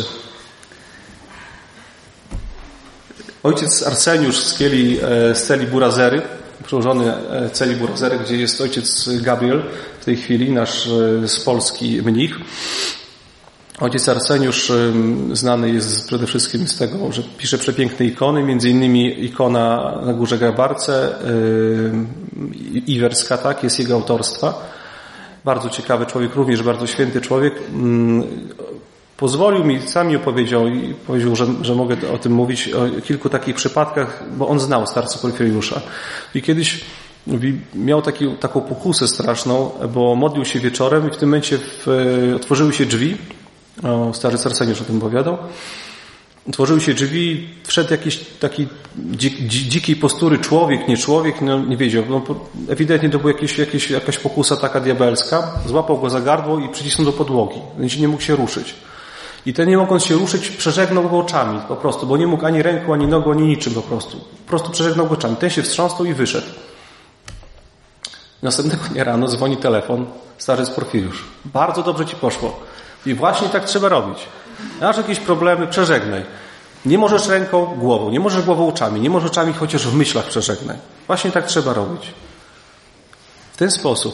Ojciec Arseniusz z celi Burazery, przełożony celi Burazery, gdzie jest ojciec Gabriel w tej chwili, nasz z Polski mnich. Ojciec Arseniusz znany jest przede wszystkim z tego, że pisze przepiękne ikony, między innymi ikona na Górze Grabarce, Iwerska, tak, jest jego autorstwa. Bardzo ciekawy człowiek, również bardzo święty człowiek. Pozwolił mi, sam mi opowiedział i powiedział, że mogę o tym mówić, o kilku takich przypadkach, bo on znał starca Porfiriusza. I kiedyś miał taką pokusę straszną, bo modlił się wieczorem i w tym momencie otworzyły się drzwi. Starzec Arseniusz o tym opowiadał. Otworzyły się drzwi, wszedł jakiś taki dzikiej postury człowiek, nie człowiek, no nie wiedział. No, ewidentnie to była jakaś pokusa taka diabelska. Złapał go za gardło i przycisnął do podłogi. Więc nie mógł się ruszyć. I ten, nie mogąc się ruszyć, przeżegnał go oczami po prostu, bo nie mógł ani ręką, ani nogą, ani niczym po prostu. Po prostu przeżegnał go oczami. Ten się wstrząsnął i wyszedł. Następnego dnia rano dzwoni telefon, starzec Porfiriusz. Bardzo dobrze ci poszło. I właśnie tak trzeba robić. Masz jakieś problemy, przeżegnaj. Nie możesz ręką, głową, nie możesz głową oczami, nie możesz oczami, chociaż w myślach przeżegnaj. Właśnie tak trzeba robić. W ten sposób.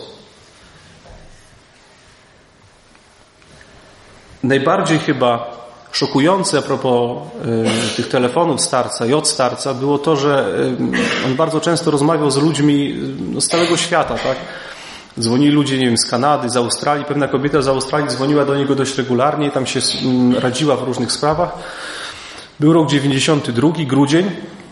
Najbardziej chyba szokujące a propos tych telefonów starca i od starca było to, że on bardzo często rozmawiał z ludźmi z całego świata, tak? Dzwonili ludzie, nie wiem, z Kanady, z Australii. Pewna kobieta z Australii dzwoniła do niego dość regularnie, tam się radziła w różnych sprawach. Był rok 92, grudzień.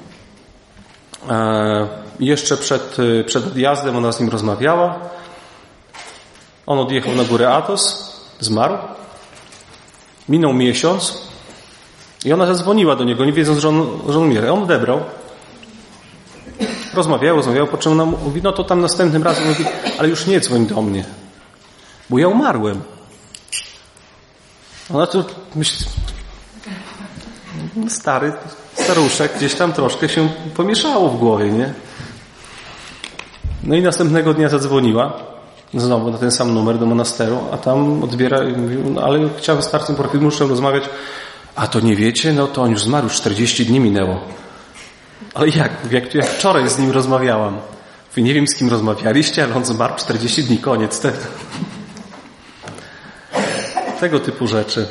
Jeszcze przed odjazdem ona z nim rozmawiała. On odjechał na górę Athos, zmarł. Minął miesiąc i ona zadzwoniła do niego, nie wiedząc, że on umiera. On odebrał. Rozmawiał, po czym ona mówi, no to tam następnym razem mówi, ale już nie dzwoń do mnie, bo ja umarłem. Ona tu myśli, staruszek, gdzieś tam troszkę się pomieszało w głowie, nie? No i następnego dnia zadzwoniła, znowu na ten sam numer do monasteru, a tam odbiera i mówi, no ale chciałem z starcem Porfiriuszem rozmawiać, a to nie wiecie, no to on już zmarł, już 40 dni minęło. Ale jak ja wczoraj z nim rozmawiałam. Wy nie wiem, z kim rozmawialiście, ale on zmarł 40 dni, koniec. Tego typu rzeczy.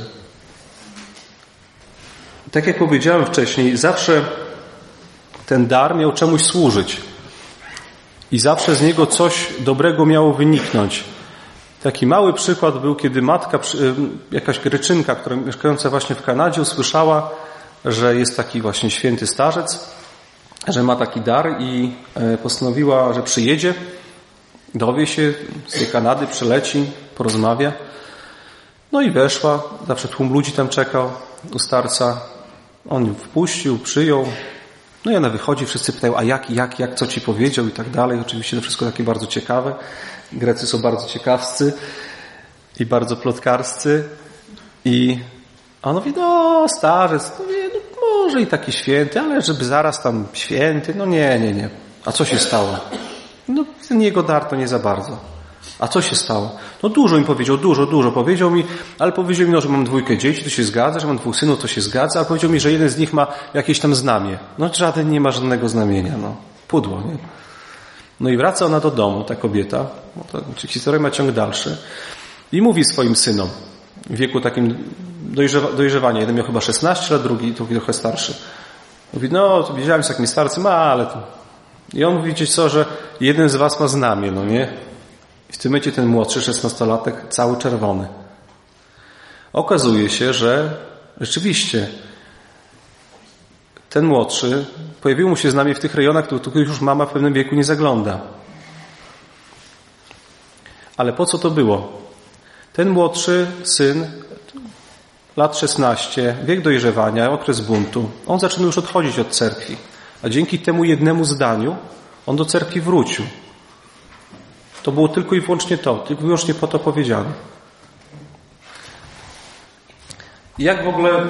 Tak jak powiedziałem wcześniej, zawsze ten dar miał czemuś służyć. I zawsze z niego coś dobrego miało wyniknąć. Taki mały przykład był, kiedy matka, jakaś Greczynka, która mieszkająca właśnie w Kanadzie, usłyszała, że jest taki właśnie święty starzec, że ma taki dar i postanowiła, że przyjedzie, dowie się z tej Kanady, przyleci, porozmawia. No i weszła, zawsze tłum ludzi tam czekał u starca. On ją wpuścił, przyjął. No i ona wychodzi, wszyscy pytają, a jak, co ci powiedział i tak dalej. Oczywiście to wszystko takie bardzo ciekawe. Grecy są bardzo ciekawscy i bardzo plotkarscy. I on mówi, no starzec, może i taki święty, ale żeby zaraz tam święty, no nie. A co się stało? No ten jego dar to nie za bardzo. A co się stało? No dużo mi powiedział, dużo powiedział mi, ale powiedział mi, no, że mam 2 dzieci, to się zgadza, że mam 2 synów, to się zgadza, a powiedział mi, że jeden z nich ma jakieś tam znamie. No żaden nie ma żadnego znamienia, no. Pudło, nie? No i wraca ona do domu, ta kobieta, historia ma ciąg dalszy, i mówi swoim synom, w wieku takim dojrzewania, jeden miał chyba 16 lat, drugi trochę starszy. Mówi, no, to wiedziałem z takim starcem, ale to... I on mówi, wiecie co, że jeden z was ma znamię, no nie? I w tym momencie ten młodszy, 16-latek, cały czerwony. Okazuje się, że rzeczywiście ten młodszy, pojawiło mu się znamie w tych rejonach, do których już mama w pewnym wieku nie zagląda. Ale po co to było? Ten młodszy syn, lat 16, wiek dojrzewania, okres buntu, on zaczyna już odchodzić od cerkwi. A dzięki temu jednemu zdaniu on do cerkwi wrócił. To było tylko i wyłącznie tylko i wyłącznie po to powiedziane. Jak w ogóle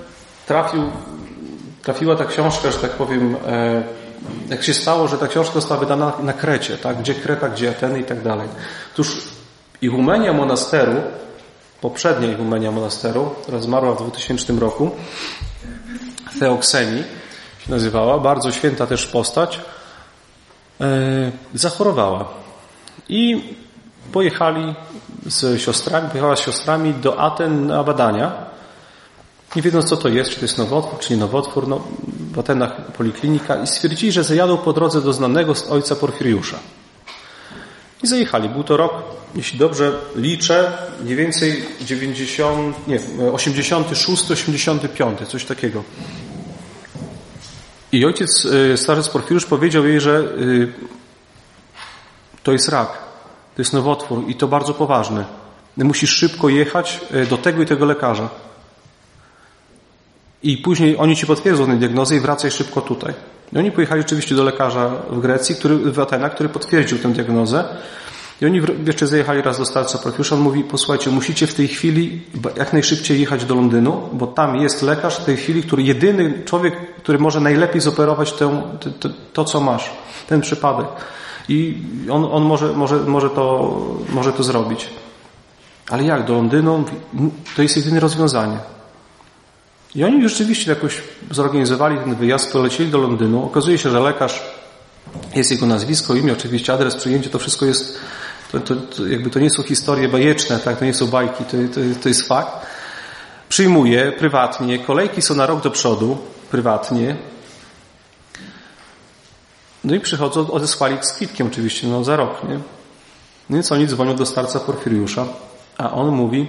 trafiła ta książka, że tak powiem, jak się stało, że ta książka została wydana na Krecie, tak? Gdzie Kreta, gdzie Ateny i tak dalej. Otóż ihumenia monasteru, poprzednia ihumenia monasteru, która zmarła w 2000 roku, Theokseni się nazywała, bardzo święta też postać, zachorowała. I pojechała z siostrami do Aten na badania, nie wiedząc co to jest, czy to jest nowotwór, czy nie nowotwór, w Atenach poliklinika, i stwierdzili, że zajadą po drodze do znanego ojca Porfiriusza. I zajechali. Był to rok, jeśli dobrze liczę, mniej więcej 86, 85, coś takiego. I ojciec, starzec Porfiriusz, powiedział jej, że to jest rak, to jest nowotwór i to bardzo poważny. Musisz szybko jechać do tego i tego lekarza. I później oni ci potwierdzą tę diagnozę i wracaj szybko tutaj. I oni pojechali oczywiście do lekarza w Grecji, w Atenach, który potwierdził tę diagnozę. I oni jeszcze zajechali raz do starca Porfiriusza. On mówi, posłuchajcie, musicie w tej chwili jak najszybciej jechać do Londynu, bo tam jest lekarz w tej chwili, który jedyny człowiek, który może najlepiej zoperować to co masz, ten przypadek. I on może to zrobić. Ale jak do Londynu? To jest jedyne rozwiązanie. I oni rzeczywiście jakoś zorganizowali ten wyjazd, polecieli do Londynu. Okazuje się, że lekarz, jest jego nazwisko, imię, oczywiście adres, przyjęcie, to wszystko jest, to nie są historie bajeczne, tak? To nie są bajki, to jest fakt. Przyjmuje prywatnie, kolejki są na rok do przodu, prywatnie. No i przychodzą, odesłali z kwitkiem oczywiście, za rok, nie? No więc oni dzwonią do starca Porfiriusza, a on mówi,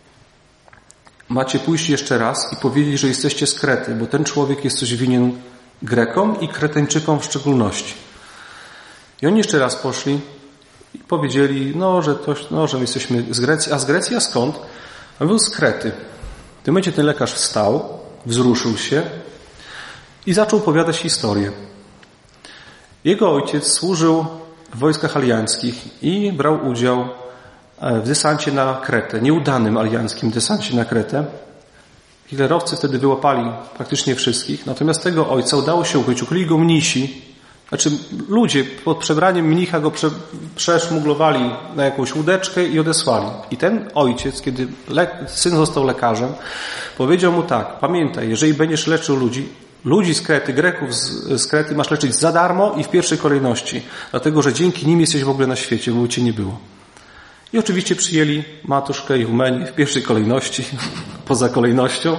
macie pójść jeszcze raz i powiedzieć, że jesteście z Krety, bo ten człowiek jest coś winien Grekom i Kretańczykom w szczególności. I oni jeszcze raz poszli i powiedzieli, że my jesteśmy z Grecji. A z Grecji, a skąd? On był z Krety. W tym momencie ten lekarz wstał, wzruszył się i zaczął opowiadać historię. Jego ojciec służył w wojskach alianckich i brał udział w desancie na Kretę, nieudanym alianckim desancie na Kretę. Hitlerowcy wtedy wyłapali praktycznie wszystkich, natomiast tego ojca udało się ukryli go mnisi, ludzie pod przebraniem mnicha go przeszmuglowali na jakąś łódeczkę i odesłali. I ten ojciec, kiedy syn został lekarzem, powiedział mu tak, pamiętaj, jeżeli będziesz leczył ludzi z Krety, Greków z Krety masz leczyć za darmo i w pierwszej kolejności, dlatego że dzięki nim jesteś w ogóle na świecie, bo cię nie było. I oczywiście przyjęli Matuszkę i Eumenię w pierwszej kolejności, poza kolejnością.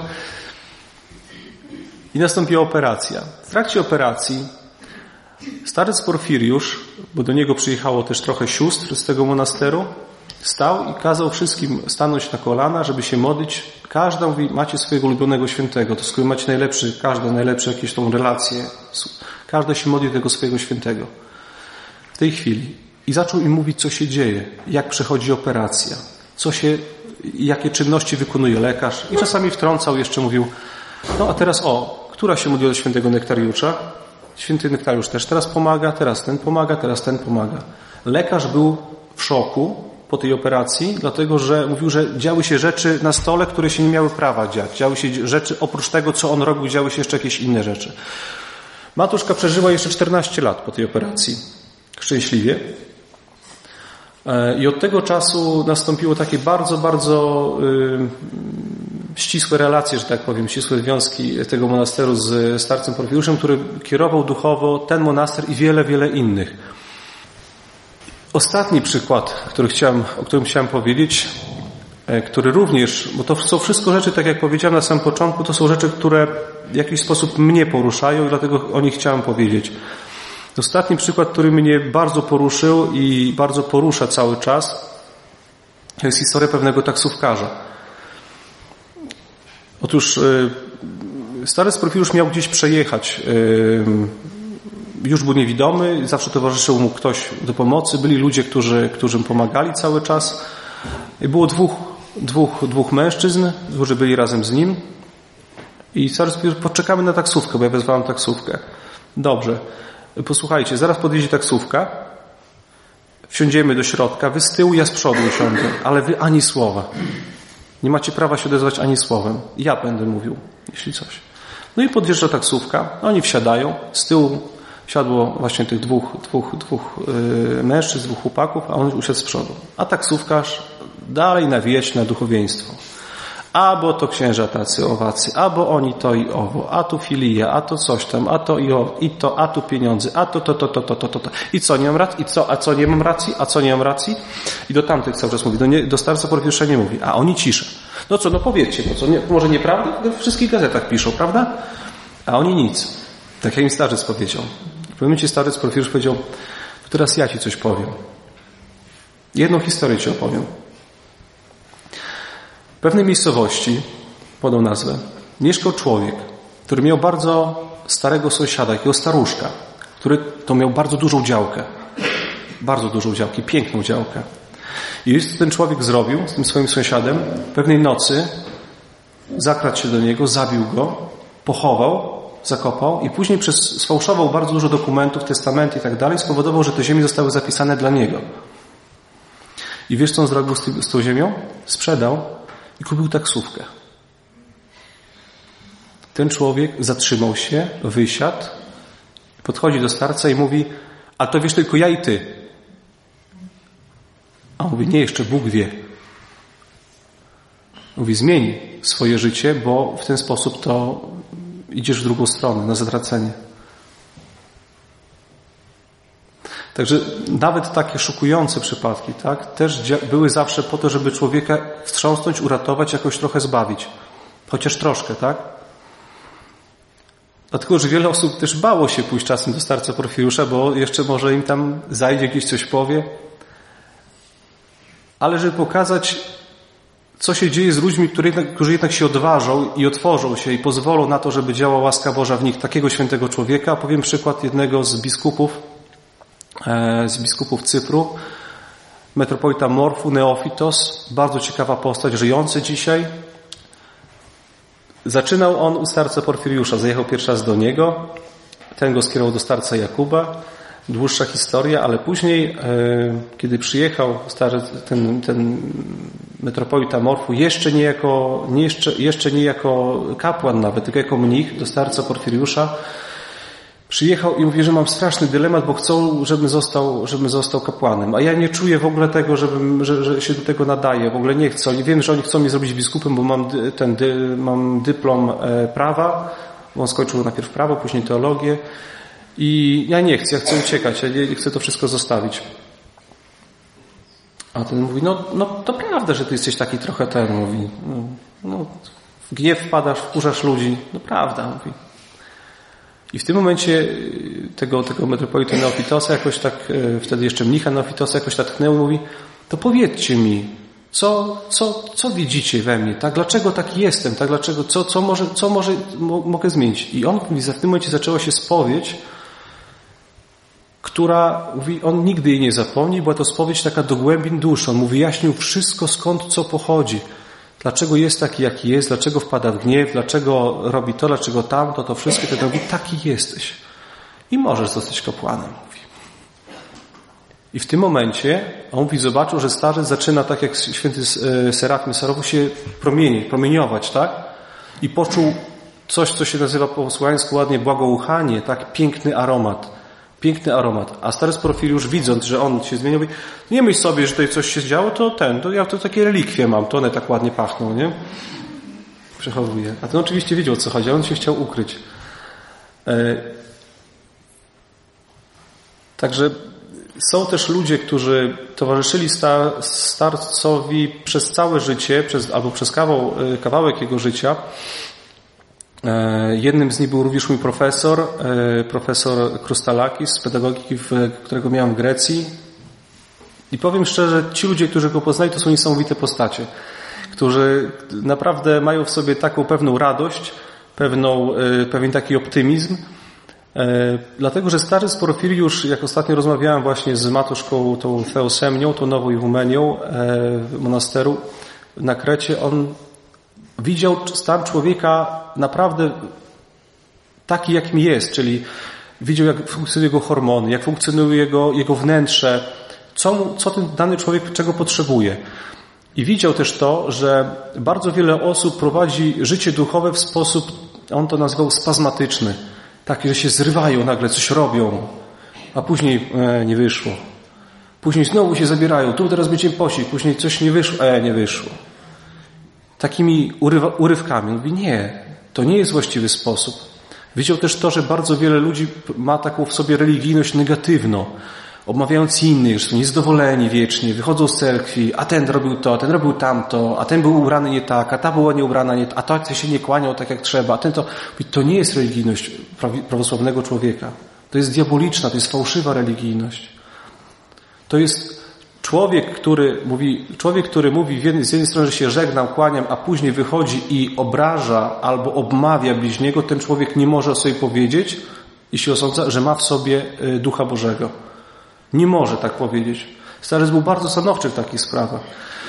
I nastąpiła operacja. W trakcie operacji starzec Porfiriusz, bo do niego przyjechało też trochę sióstr z tego monasteru, stał i kazał wszystkim stanąć na kolana, żeby się modlić. Każda mówi, macie swojego ulubionego świętego, to skoro macie najlepsze jakieś tą relację. Każda się modli tego swojego świętego. W tej chwili. I zaczął im mówić, co się dzieje, jak przechodzi operacja, jakie czynności wykonuje lekarz. I czasami wtrącał, jeszcze mówił, a teraz która się modli do świętego Nektariusza? Święty Nektariusz też teraz pomaga, teraz ten pomaga, teraz ten pomaga. Lekarz był w szoku po tej operacji, dlatego że mówił, że działy się rzeczy na stole, które się nie miały prawa dziać. Działy się rzeczy, oprócz tego, co on robił, działy się jeszcze jakieś inne rzeczy. Matuszka przeżyła jeszcze 14 lat po tej operacji. Szczęśliwie. I od tego czasu nastąpiło takie bardzo, bardzo ścisłe relacje, że tak powiem, ścisłe związki tego monasteru z starcem Porfiriuszem, który kierował duchowo ten monaster i wiele, wiele innych. Ostatni przykład, o którym chciałem powiedzieć, który również, bo to są wszystko rzeczy, tak jak powiedziałem na samym początku, to są rzeczy, które w jakiś sposób mnie poruszają i dlatego o nich chciałem powiedzieć. Ostatni przykład, który mnie bardzo poruszył i bardzo porusza cały czas, to jest historia pewnego taksówkarza. Otóż starzec Porfiriusz miał gdzieś przejechać. Już był niewidomy, zawsze towarzyszył mu ktoś do pomocy. Byli ludzie, którzy mu pomagali cały czas. I było dwóch mężczyzn, którzy byli razem z nim. I starzec Porfiriusz, poczekamy na taksówkę, bo ja wezwałem taksówkę. Dobrze. Posłuchajcie, zaraz podjedzie taksówka, wsiądziemy do środka, wy z tyłu, ja z przodu usiądę, ale wy ani słowa. Nie macie prawa się odezwać ani słowem. Ja będę mówił, jeśli coś. No i podjeżdża taksówka, oni wsiadają, z tyłu siadło właśnie tych dwóch mężczyzn, dwóch chłopaków, a on usiadł z przodu. A taksówkarz dalej nawieść na duchowieństwo. Albo to księża tacy owacy, albo oni to i owo, a tu filia, a to coś tam, a to i to, a tu pieniądze, a to. I co, nie mam racji? A co, nie mam racji? A co, nie mam racji? I do tamtych cały czas mówi. Do starca Porfiriusza nie mówi. A oni ciszę. No co, no powiedzcie, no co, nie, może nieprawda? We wszystkich gazetach piszą, prawda? A oni nic. Tak jak im starzec powiedział. W pewnym momencie starzec Porfiriusz powiedział, teraz ja ci coś powiem. Jedną historię ci opowiem. W pewnej miejscowości, podał nazwę, mieszkał człowiek, który miał bardzo starego sąsiada, jakiego staruszka, który to miał bardzo dużą działkę. Bardzo dużą działkę, piękną działkę. I wiesz, co ten człowiek zrobił z tym swoim sąsiadem? Pewnej nocy zakradł się do niego, zabił go, pochował, zakopał i później sfałszował bardzo dużo dokumentów, testamenty i tak dalej, spowodował, że te ziemie zostały zapisane dla niego. I wiesz, co on zrobił z tą ziemią? Sprzedał i kupił taksówkę. Ten człowiek zatrzymał się, wysiadł, podchodzi do starca i mówi, a to wiesz tylko ja i ty. A on mówi, nie, jeszcze Bóg wie. Mówi, zmień swoje życie, bo w ten sposób to idziesz w drugą stronę, na zatracenie. Także nawet takie szokujące przypadki, tak, też były zawsze po to, żeby człowieka wstrząsnąć, uratować, jakoś trochę zbawić. Chociaż troszkę, tak? Dlatego, że wiele osób też bało się pójść czasem do starca Porfiriusza, bo jeszcze może im tam zajdzie, gdzieś coś powie. Ale żeby pokazać, co się dzieje z ludźmi, którzy jednak się odważą i otworzą się i pozwolą na to, żeby działała łaska Boża w nich, takiego świętego człowieka. Powiem przykład jednego z biskupów Cypru, metropolita Morfu, Neofitos, bardzo ciekawa postać, żyjący dzisiaj. Zaczynał on u starca Porfiriusza, zajechał pierwszy raz do niego, ten go skierował do starca Jakuba, dłuższa historia, ale później, kiedy przyjechał ten metropolita Morfu, jeszcze nie jako kapłan nawet, tylko jako mnich do starca Porfiriusza, przyjechał i mówi, że mam straszny dylemat, bo chcą, żebym został kapłanem. A ja nie czuję w ogóle tego, że się do tego nadaje. W ogóle nie chcą. Nie wiem, że oni chcą mnie zrobić biskupem, bo mam dyplom prawa, bo on skończył najpierw prawo, później teologię. I ja nie chcę, ja chcę uciekać, ja chcę to wszystko zostawić. A ten mówi, no to prawda, że ty jesteś taki trochę mówi. No, w gniew wpadasz, wkurzasz ludzi. No prawda, mówi. I w tym momencie tego metropolita Neofitosa jakoś tak, wtedy jeszcze mnicha Neofitosa jakoś tak tknęło i mówi, to powiedzcie mi, co widzicie we mnie, tak? Dlaczego taki jestem, tak? Dlaczego, co mogę zmienić? I on mówi, w tym momencie zaczęła się spowiedź, która, mówi, on nigdy jej nie zapomni, była to spowiedź taka do głębin duszy. On mu wyjaśnił wszystko, skąd co pochodzi. Dlaczego jest taki, jaki jest, dlaczego wpada w gniew, dlaczego robi to, dlaczego tamto, to wszystko. To mówi, taki jesteś. I możesz zostać kapłanem, mówi. I w tym momencie, on mówi, zobaczył, że starzec zaczyna, tak jak święty Serafim Sarowy, się promieniować, tak? I poczuł coś, co się nazywa po słowiańsku ładnie błagouchanie, tak? Piękny aromat. A starzec Porfiriusz, widząc, że on się zmienił, mówi, nie myśl sobie, że tutaj coś się działo, to ja to takie relikwie mam, to one tak ładnie pachną, nie? Przechowuje. A ten oczywiście wiedział, o co chodzi, a on się chciał ukryć. Także są też ludzie, którzy towarzyszyli starcowi przez całe życie, albo przez kawałek jego życia. Jednym z nich był również mój profesor Krustalakis z pedagogiki, którego miałem w Grecji. I powiem szczerze, ci ludzie, którzy go poznali, to są niesamowite postacie, którzy naprawdę mają w sobie taką pewną radość, pewien taki optymizm, dlatego, że starzec Porfiriusz, jak ostatnio rozmawiałem właśnie z matuszką, tą Theosemnią, tą nową Iwumenią w monasteru na Krecie, on widział stan człowieka naprawdę taki, jakim jest, czyli widział, jak funkcjonują jego hormony, jak funkcjonuje jego wnętrze, co ten dany człowiek czego potrzebuje. I widział też to, że bardzo wiele osób prowadzi życie duchowe w sposób, on to nazywał spazmatyczny, taki, że się zrywają, nagle coś robią, a później nie wyszło. Później znowu się zabierają, tu teraz będziemy pościć, później coś nie wyszło, nie wyszło. takimi urywkami. On mówi, nie, to nie jest właściwy sposób. Widział też to, że bardzo wiele ludzi ma taką w sobie religijność negatywną, obmawiając innych, że są niezadowoleni wiecznie, wychodzą z cerkwi, a ten robił to, a ten robił tamto, a ten był ubrany nie tak, a ta była nie ubrana nie tak, a to się nie kłaniał tak jak trzeba, a ten to... To nie jest religijność prawosławnego człowieka. To jest diaboliczna, to jest fałszywa religijność. To jest człowiek, który mówi z jednej strony, że się żegnam, kłaniam, a później wychodzi i obraża albo obmawia bliźniego, ten człowiek nie może o sobie powiedzieć, jeśli osądza, że ma w sobie Ducha Bożego. Nie może tak powiedzieć. Starzec był bardzo stanowczy w takich sprawach.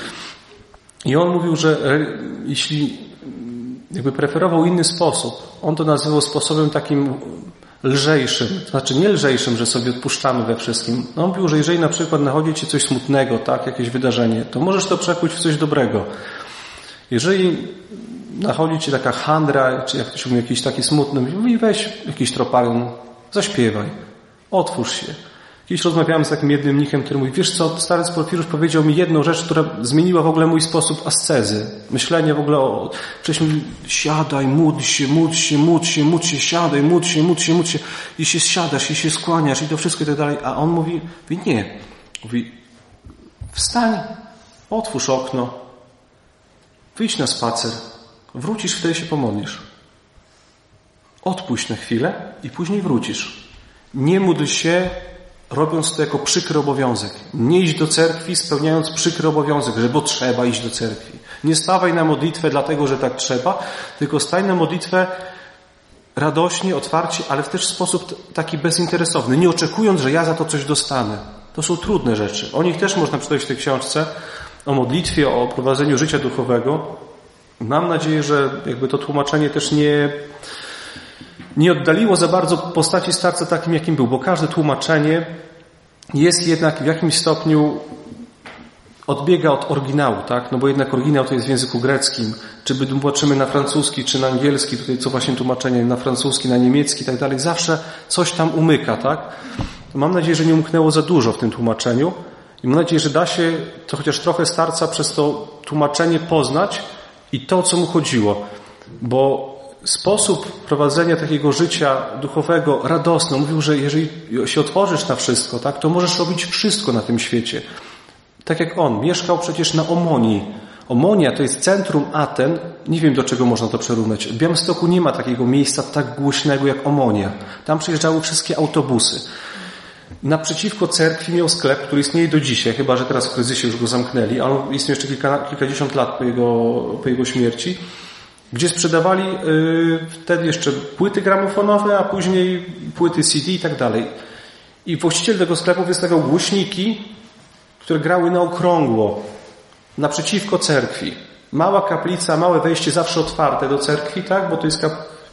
I on mówił, że jeśli jakby preferował inny sposób, on to nazywał sposobem takim lżejszym, to znaczy nie lżejszym, że sobie odpuszczamy we wszystkim. On mówił, że jeżeli na przykład nachodzi ci coś smutnego, tak, jakieś wydarzenie, to możesz to przekuć w coś dobrego. Jeżeli nachodzi ci taka handra, czy jak ktoś mówi, jakiś taki smutny, mówi, weź jakiś troparium, zaśpiewaj, otwórz się. Kiedyś rozmawiałem z takim jednym mnichem, który mówi, wiesz co, starzec Porfirusz powiedział mi jedną rzecz, która zmieniła w ogóle mój sposób ascezy. Myślenie w ogóle o... Wcześniej siadaj, módl się, siadaj, módl się, i się siadasz, i się skłaniasz, i to wszystko i tak dalej. A on mówi nie. Mówi, wstań, otwórz okno, wyjdź na spacer, wrócisz, wtedy się pomodlisz. Odpuść na chwilę i później wrócisz. Nie módl się, robiąc to jako przykry obowiązek. Nie idź do cerkwi, spełniając przykry obowiązek, że bo trzeba iść do cerkwi. Nie stawaj na modlitwę dlatego, że tak trzeba, tylko stań na modlitwę radośnie, otwarcie, ale w też sposób taki bezinteresowny, nie oczekując, że ja za to coś dostanę. To są trudne rzeczy. O nich też można przeczytać w tej książce, o modlitwie, o prowadzeniu życia duchowego. Mam nadzieję, że jakby to tłumaczenie też nie oddaliło za bardzo postaci starca takim, jakim był, bo każde tłumaczenie jest jednak w jakimś stopniu odbiega od oryginału, tak? No bo jednak oryginał to jest w języku greckim. Czy patrzymy na francuski, czy na angielski, tutaj co właśnie tłumaczenie na francuski, na niemiecki i tak dalej, zawsze coś tam umyka, tak? Mam nadzieję, że nie umknęło za dużo w tym tłumaczeniu i mam nadzieję, że da się to chociaż trochę starca przez to tłumaczenie poznać i to, o co mu chodziło. Bo sposób prowadzenia takiego życia duchowego, radosno, mówił, że jeżeli się otworzysz na wszystko, tak, to możesz robić wszystko na tym świecie. Tak jak on. Mieszkał przecież na Omonii. Omonia to jest centrum Aten. Nie wiem, do czego można to przyrównać. W Białymstoku nie ma takiego miejsca tak głośnego jak Omonia. Tam przyjeżdżały wszystkie autobusy. Naprzeciwko cerkwi miał sklep, który istnieje do dzisiaj, chyba że teraz w kryzysie już go zamknęli, ale on istnieje jeszcze kilkadziesiąt lat po jego śmierci, gdzie sprzedawali wtedy jeszcze płyty gramofonowe, a później płyty CD i tak dalej. I właściciel tego sklepu wystawiał głośniki, które grały na okrągło, naprzeciwko cerkwi. Mała kaplica, małe wejście zawsze otwarte do cerkwi, tak? Bo to jest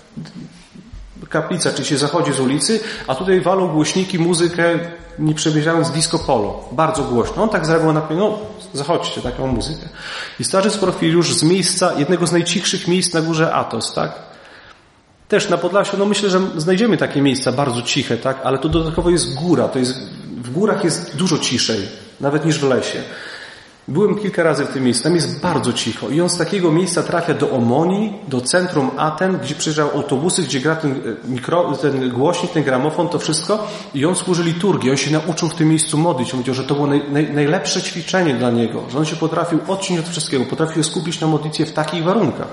kaplica, czyli się zachodzi z ulicy, a tutaj walą głośniki, muzykę, nie przemierzając disco polo. Bardzo głośno. On tak zareagował na no zachodźcie, taką muzykę. I starzec Porfiriusz z miejsca, jednego z najcichszych miejsc na górze Athos, tak? Też na Podlasiu, no myślę, że znajdziemy takie miejsca bardzo ciche, tak? Ale to dodatkowo jest góra, w górach jest dużo ciszej, nawet niż w lesie. Byłem kilka razy w tym miejscu, tam jest bardzo cicho i on z takiego miejsca trafia do Omonii, do centrum Aten, gdzie przyjeżdżały autobusy, gdzie gra ten głośnik, ten gramofon, to wszystko i on służy liturgii, on się nauczył w tym miejscu modlić, on powiedział, że to było najlepsze ćwiczenie dla niego, że on się potrafił odciąć od wszystkiego, potrafił się skupić na modlitwie w takich warunkach.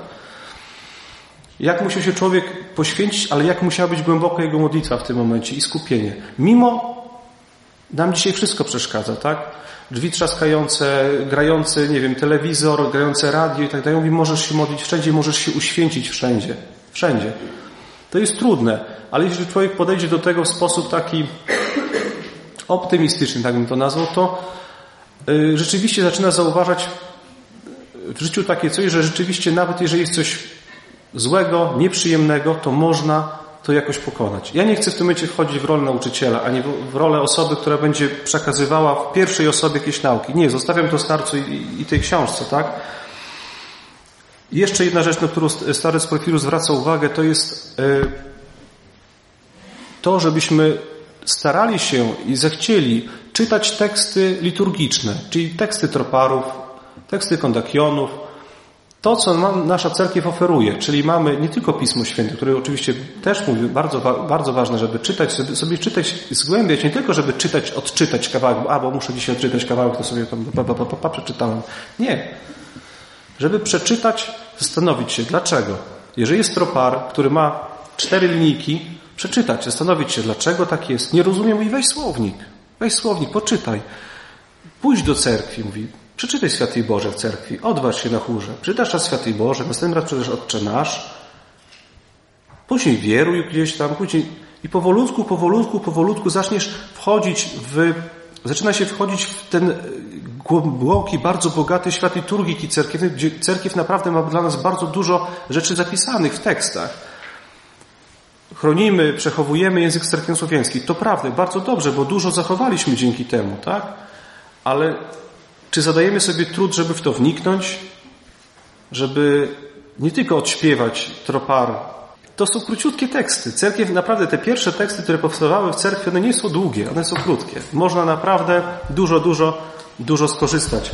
Jak musiał się człowiek poświęcić, ale jak musiała być głęboko jego modlitwa w tym momencie i skupienie. Mimo nam dzisiaj wszystko przeszkadza, tak? Drzwi trzaskające, grający, nie wiem, telewizor, grające radio i tak dalej. Mówi, możesz się modlić wszędzie, możesz się uświęcić wszędzie. Wszędzie. To jest trudne, ale jeśli człowiek podejdzie do tego w sposób taki optymistyczny, tak bym to nazwał, to rzeczywiście zaczyna zauważać w życiu takie coś, że rzeczywiście nawet jeżeli jest coś złego, nieprzyjemnego, to można to jakoś pokonać. Ja nie chcę w tym momencie wchodzić w rolę nauczyciela, ani w rolę osoby, która będzie przekazywała w pierwszej osobie jakieś nauki. Nie, zostawiam to starcu i tej książce, tak? I jeszcze jedna rzecz, na którą starzec Porfiriusz zwraca uwagę, to jest to, żebyśmy starali się i zechcieli czytać teksty liturgiczne, czyli teksty troparów, teksty kondakionów, to, co nasza cerkiew oferuje, czyli mamy nie tylko Pismo Święte, które oczywiście też mówi bardzo ważne, żeby czytać, sobie czytać, zgłębiać, nie tylko żeby odczytać kawałek, bo muszę dzisiaj odczytać kawałek, to sobie tam przeczytałem. Nie. Żeby przeczytać, zastanowić się, dlaczego. Jeżeli jest tropar, który ma 4 linijki, przeczytać, zastanowić się, dlaczego tak jest. Nie rozumiem i weź słownik, poczytaj. Pójdź do cerkwi, mówi, przeczytaj Świętej Boże w cerkwi, odważ się na chórze, przeczytasz raz Świętej Boże, następny raz przeczytasz Otcze Nasz, później wieruj gdzieś tam, później i powolutku zaczyna się wchodzić w ten głęboki, bardzo bogaty świat liturgii cerkiewnej, gdzie cerkiew naprawdę ma dla nas bardzo dużo rzeczy zapisanych w tekstach. Chronimy, przechowujemy język cerkiewno-słowiański. To prawda, bardzo dobrze, bo dużo zachowaliśmy dzięki temu, tak? Ale czy zadajemy sobie trud, żeby w to wniknąć? Żeby nie tylko odśpiewać tropar. To są króciutkie teksty. Cerkiew, naprawdę te pierwsze teksty, które powstawały w cerkwi, one nie są długie, one są krótkie. Można naprawdę dużo skorzystać.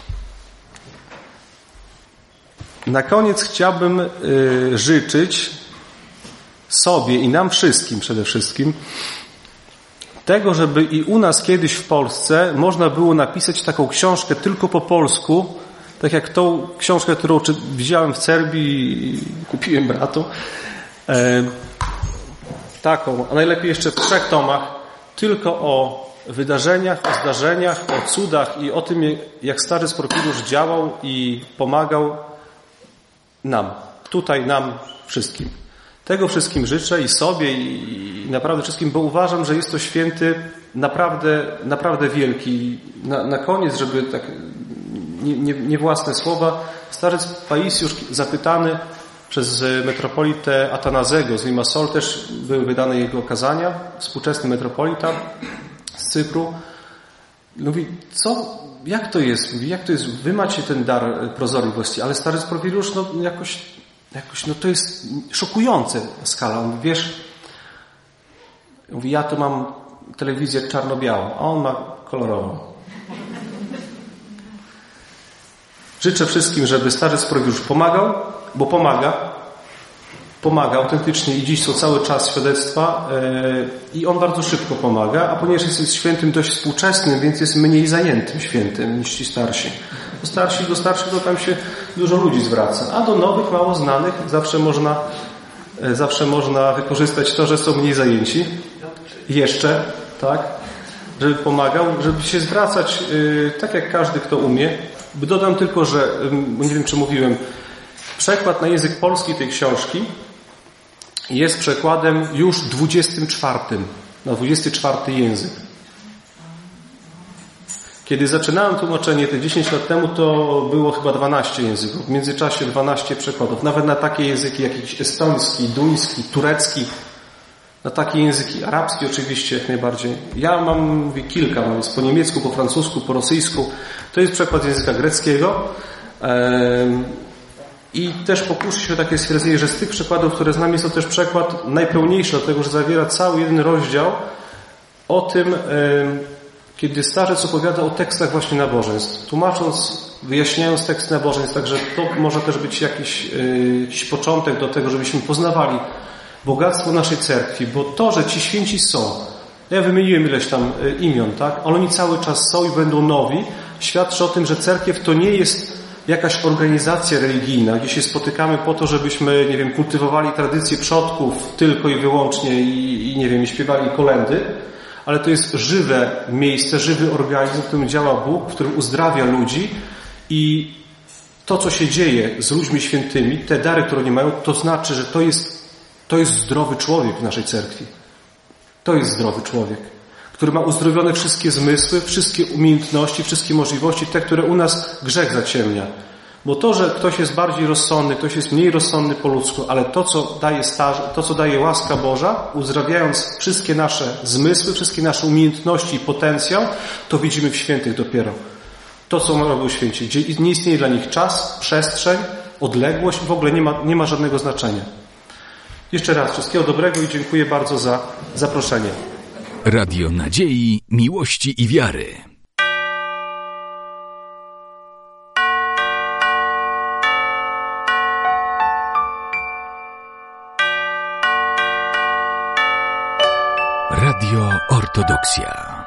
Na koniec chciałbym życzyć sobie i nam wszystkim przede wszystkim tego, żeby i u nas kiedyś w Polsce można było napisać taką książkę tylko po polsku, tak jak tą książkę, którą widziałem w Serbii i kupiłem bratu. Taką, a najlepiej jeszcze w 3 tomach, tylko o wydarzeniach, o zdarzeniach, o cudach i o tym, jak starzec Porfirusz działał i pomagał nam, tutaj nam wszystkim. Tego wszystkim życzę i sobie i naprawdę wszystkim, bo uważam, że jest to święty naprawdę wielki. Na koniec, żeby tak nie własne słowa, starzec Paisiusz zapytany przez metropolitę Atanazego z Limassol, też były wydane jego kazania, współczesny metropolita z Cypru. Mówi, jak to jest? Mówi, jak to jest? Wy macie ten dar prozorliwości, ale starzec Porfirusz, jakoś to jest szokujące skala. On, wiesz, mówi, ja to mam telewizję czarno-białą, a on ma kolorową. Życzę wszystkim, żeby starzec Porfirusz pomagał, bo pomaga autentycznie i dziś są cały czas świadectwa i on bardzo szybko pomaga, a ponieważ jest świętym dość współczesnym, więc jest mniej zajętym świętym niż ci starsi. Do starszych to tam się dużo ludzi zwraca, a do nowych, mało znanych zawsze można wykorzystać to, że są mniej zajęci. Jeszcze, tak? Żeby pomagał, żeby się zwracać tak jak każdy, kto umie. Dodam tylko, że, nie wiem czy mówiłem, przekład na język polski tej książki jest przekładem już 24, na 24 język. Kiedy zaczynałem tłumaczenie te 10 lat temu, to było chyba 12 języków. W międzyczasie 12 przekładów. Nawet na takie języki jak jakiś estoński, duński, turecki. Na takie języki, arabski oczywiście jak najbardziej. Ja mam kilka, mam po niemiecku, po francusku, po rosyjsku. To jest przekład języka greckiego. I też pokuszę się takie stwierdzenie, że z tych przekładów, które znam, jest to też przekład najpełniejszy, dlatego że zawiera cały jeden rozdział o tym, kiedy starzec opowiada o tekstach właśnie nabożeństw. Tłumacząc, wyjaśniając teksty nabożeństw, także to może też być jakiś początek do tego, żebyśmy poznawali bogactwo naszej cerkwi, bo to, że ci święci są, ja wymieniłem ileś tam imion, tak? Ale oni cały czas są i będą nowi, świadczy o tym, że cerkiew to nie jest jakaś organizacja religijna, gdzie się spotykamy po to, żebyśmy, nie wiem, kultywowali tradycje przodków tylko i wyłącznie i nie wiem, śpiewali kolędy, ale to jest żywe miejsce, żywy organizm, w którym działa Bóg, w którym uzdrawia ludzi i to, co się dzieje z ludźmi świętymi, te dary, które oni mają, to znaczy, że to jest zdrowy człowiek w naszej cerkwi. To jest zdrowy człowiek, który ma uzdrowione wszystkie zmysły, wszystkie umiejętności, wszystkie możliwości, te, które u nas grzech zaciemnia. Bo to, że ktoś jest bardziej rozsądny, ktoś jest mniej rozsądny po ludzku, ale to, co daje łaska Boża, uzdrawiając wszystkie nasze zmysły, wszystkie nasze umiejętności i potencjał, to widzimy w świętych dopiero. To, co robią święci, gdzie nie istnieje dla nich czas, przestrzeń, odległość, w ogóle nie ma żadnego znaczenia. Jeszcze raz wszystkiego dobrego i dziękuję bardzo za zaproszenie. Radio Nadziei, Miłości i Wiary. Radio Ortodoksja.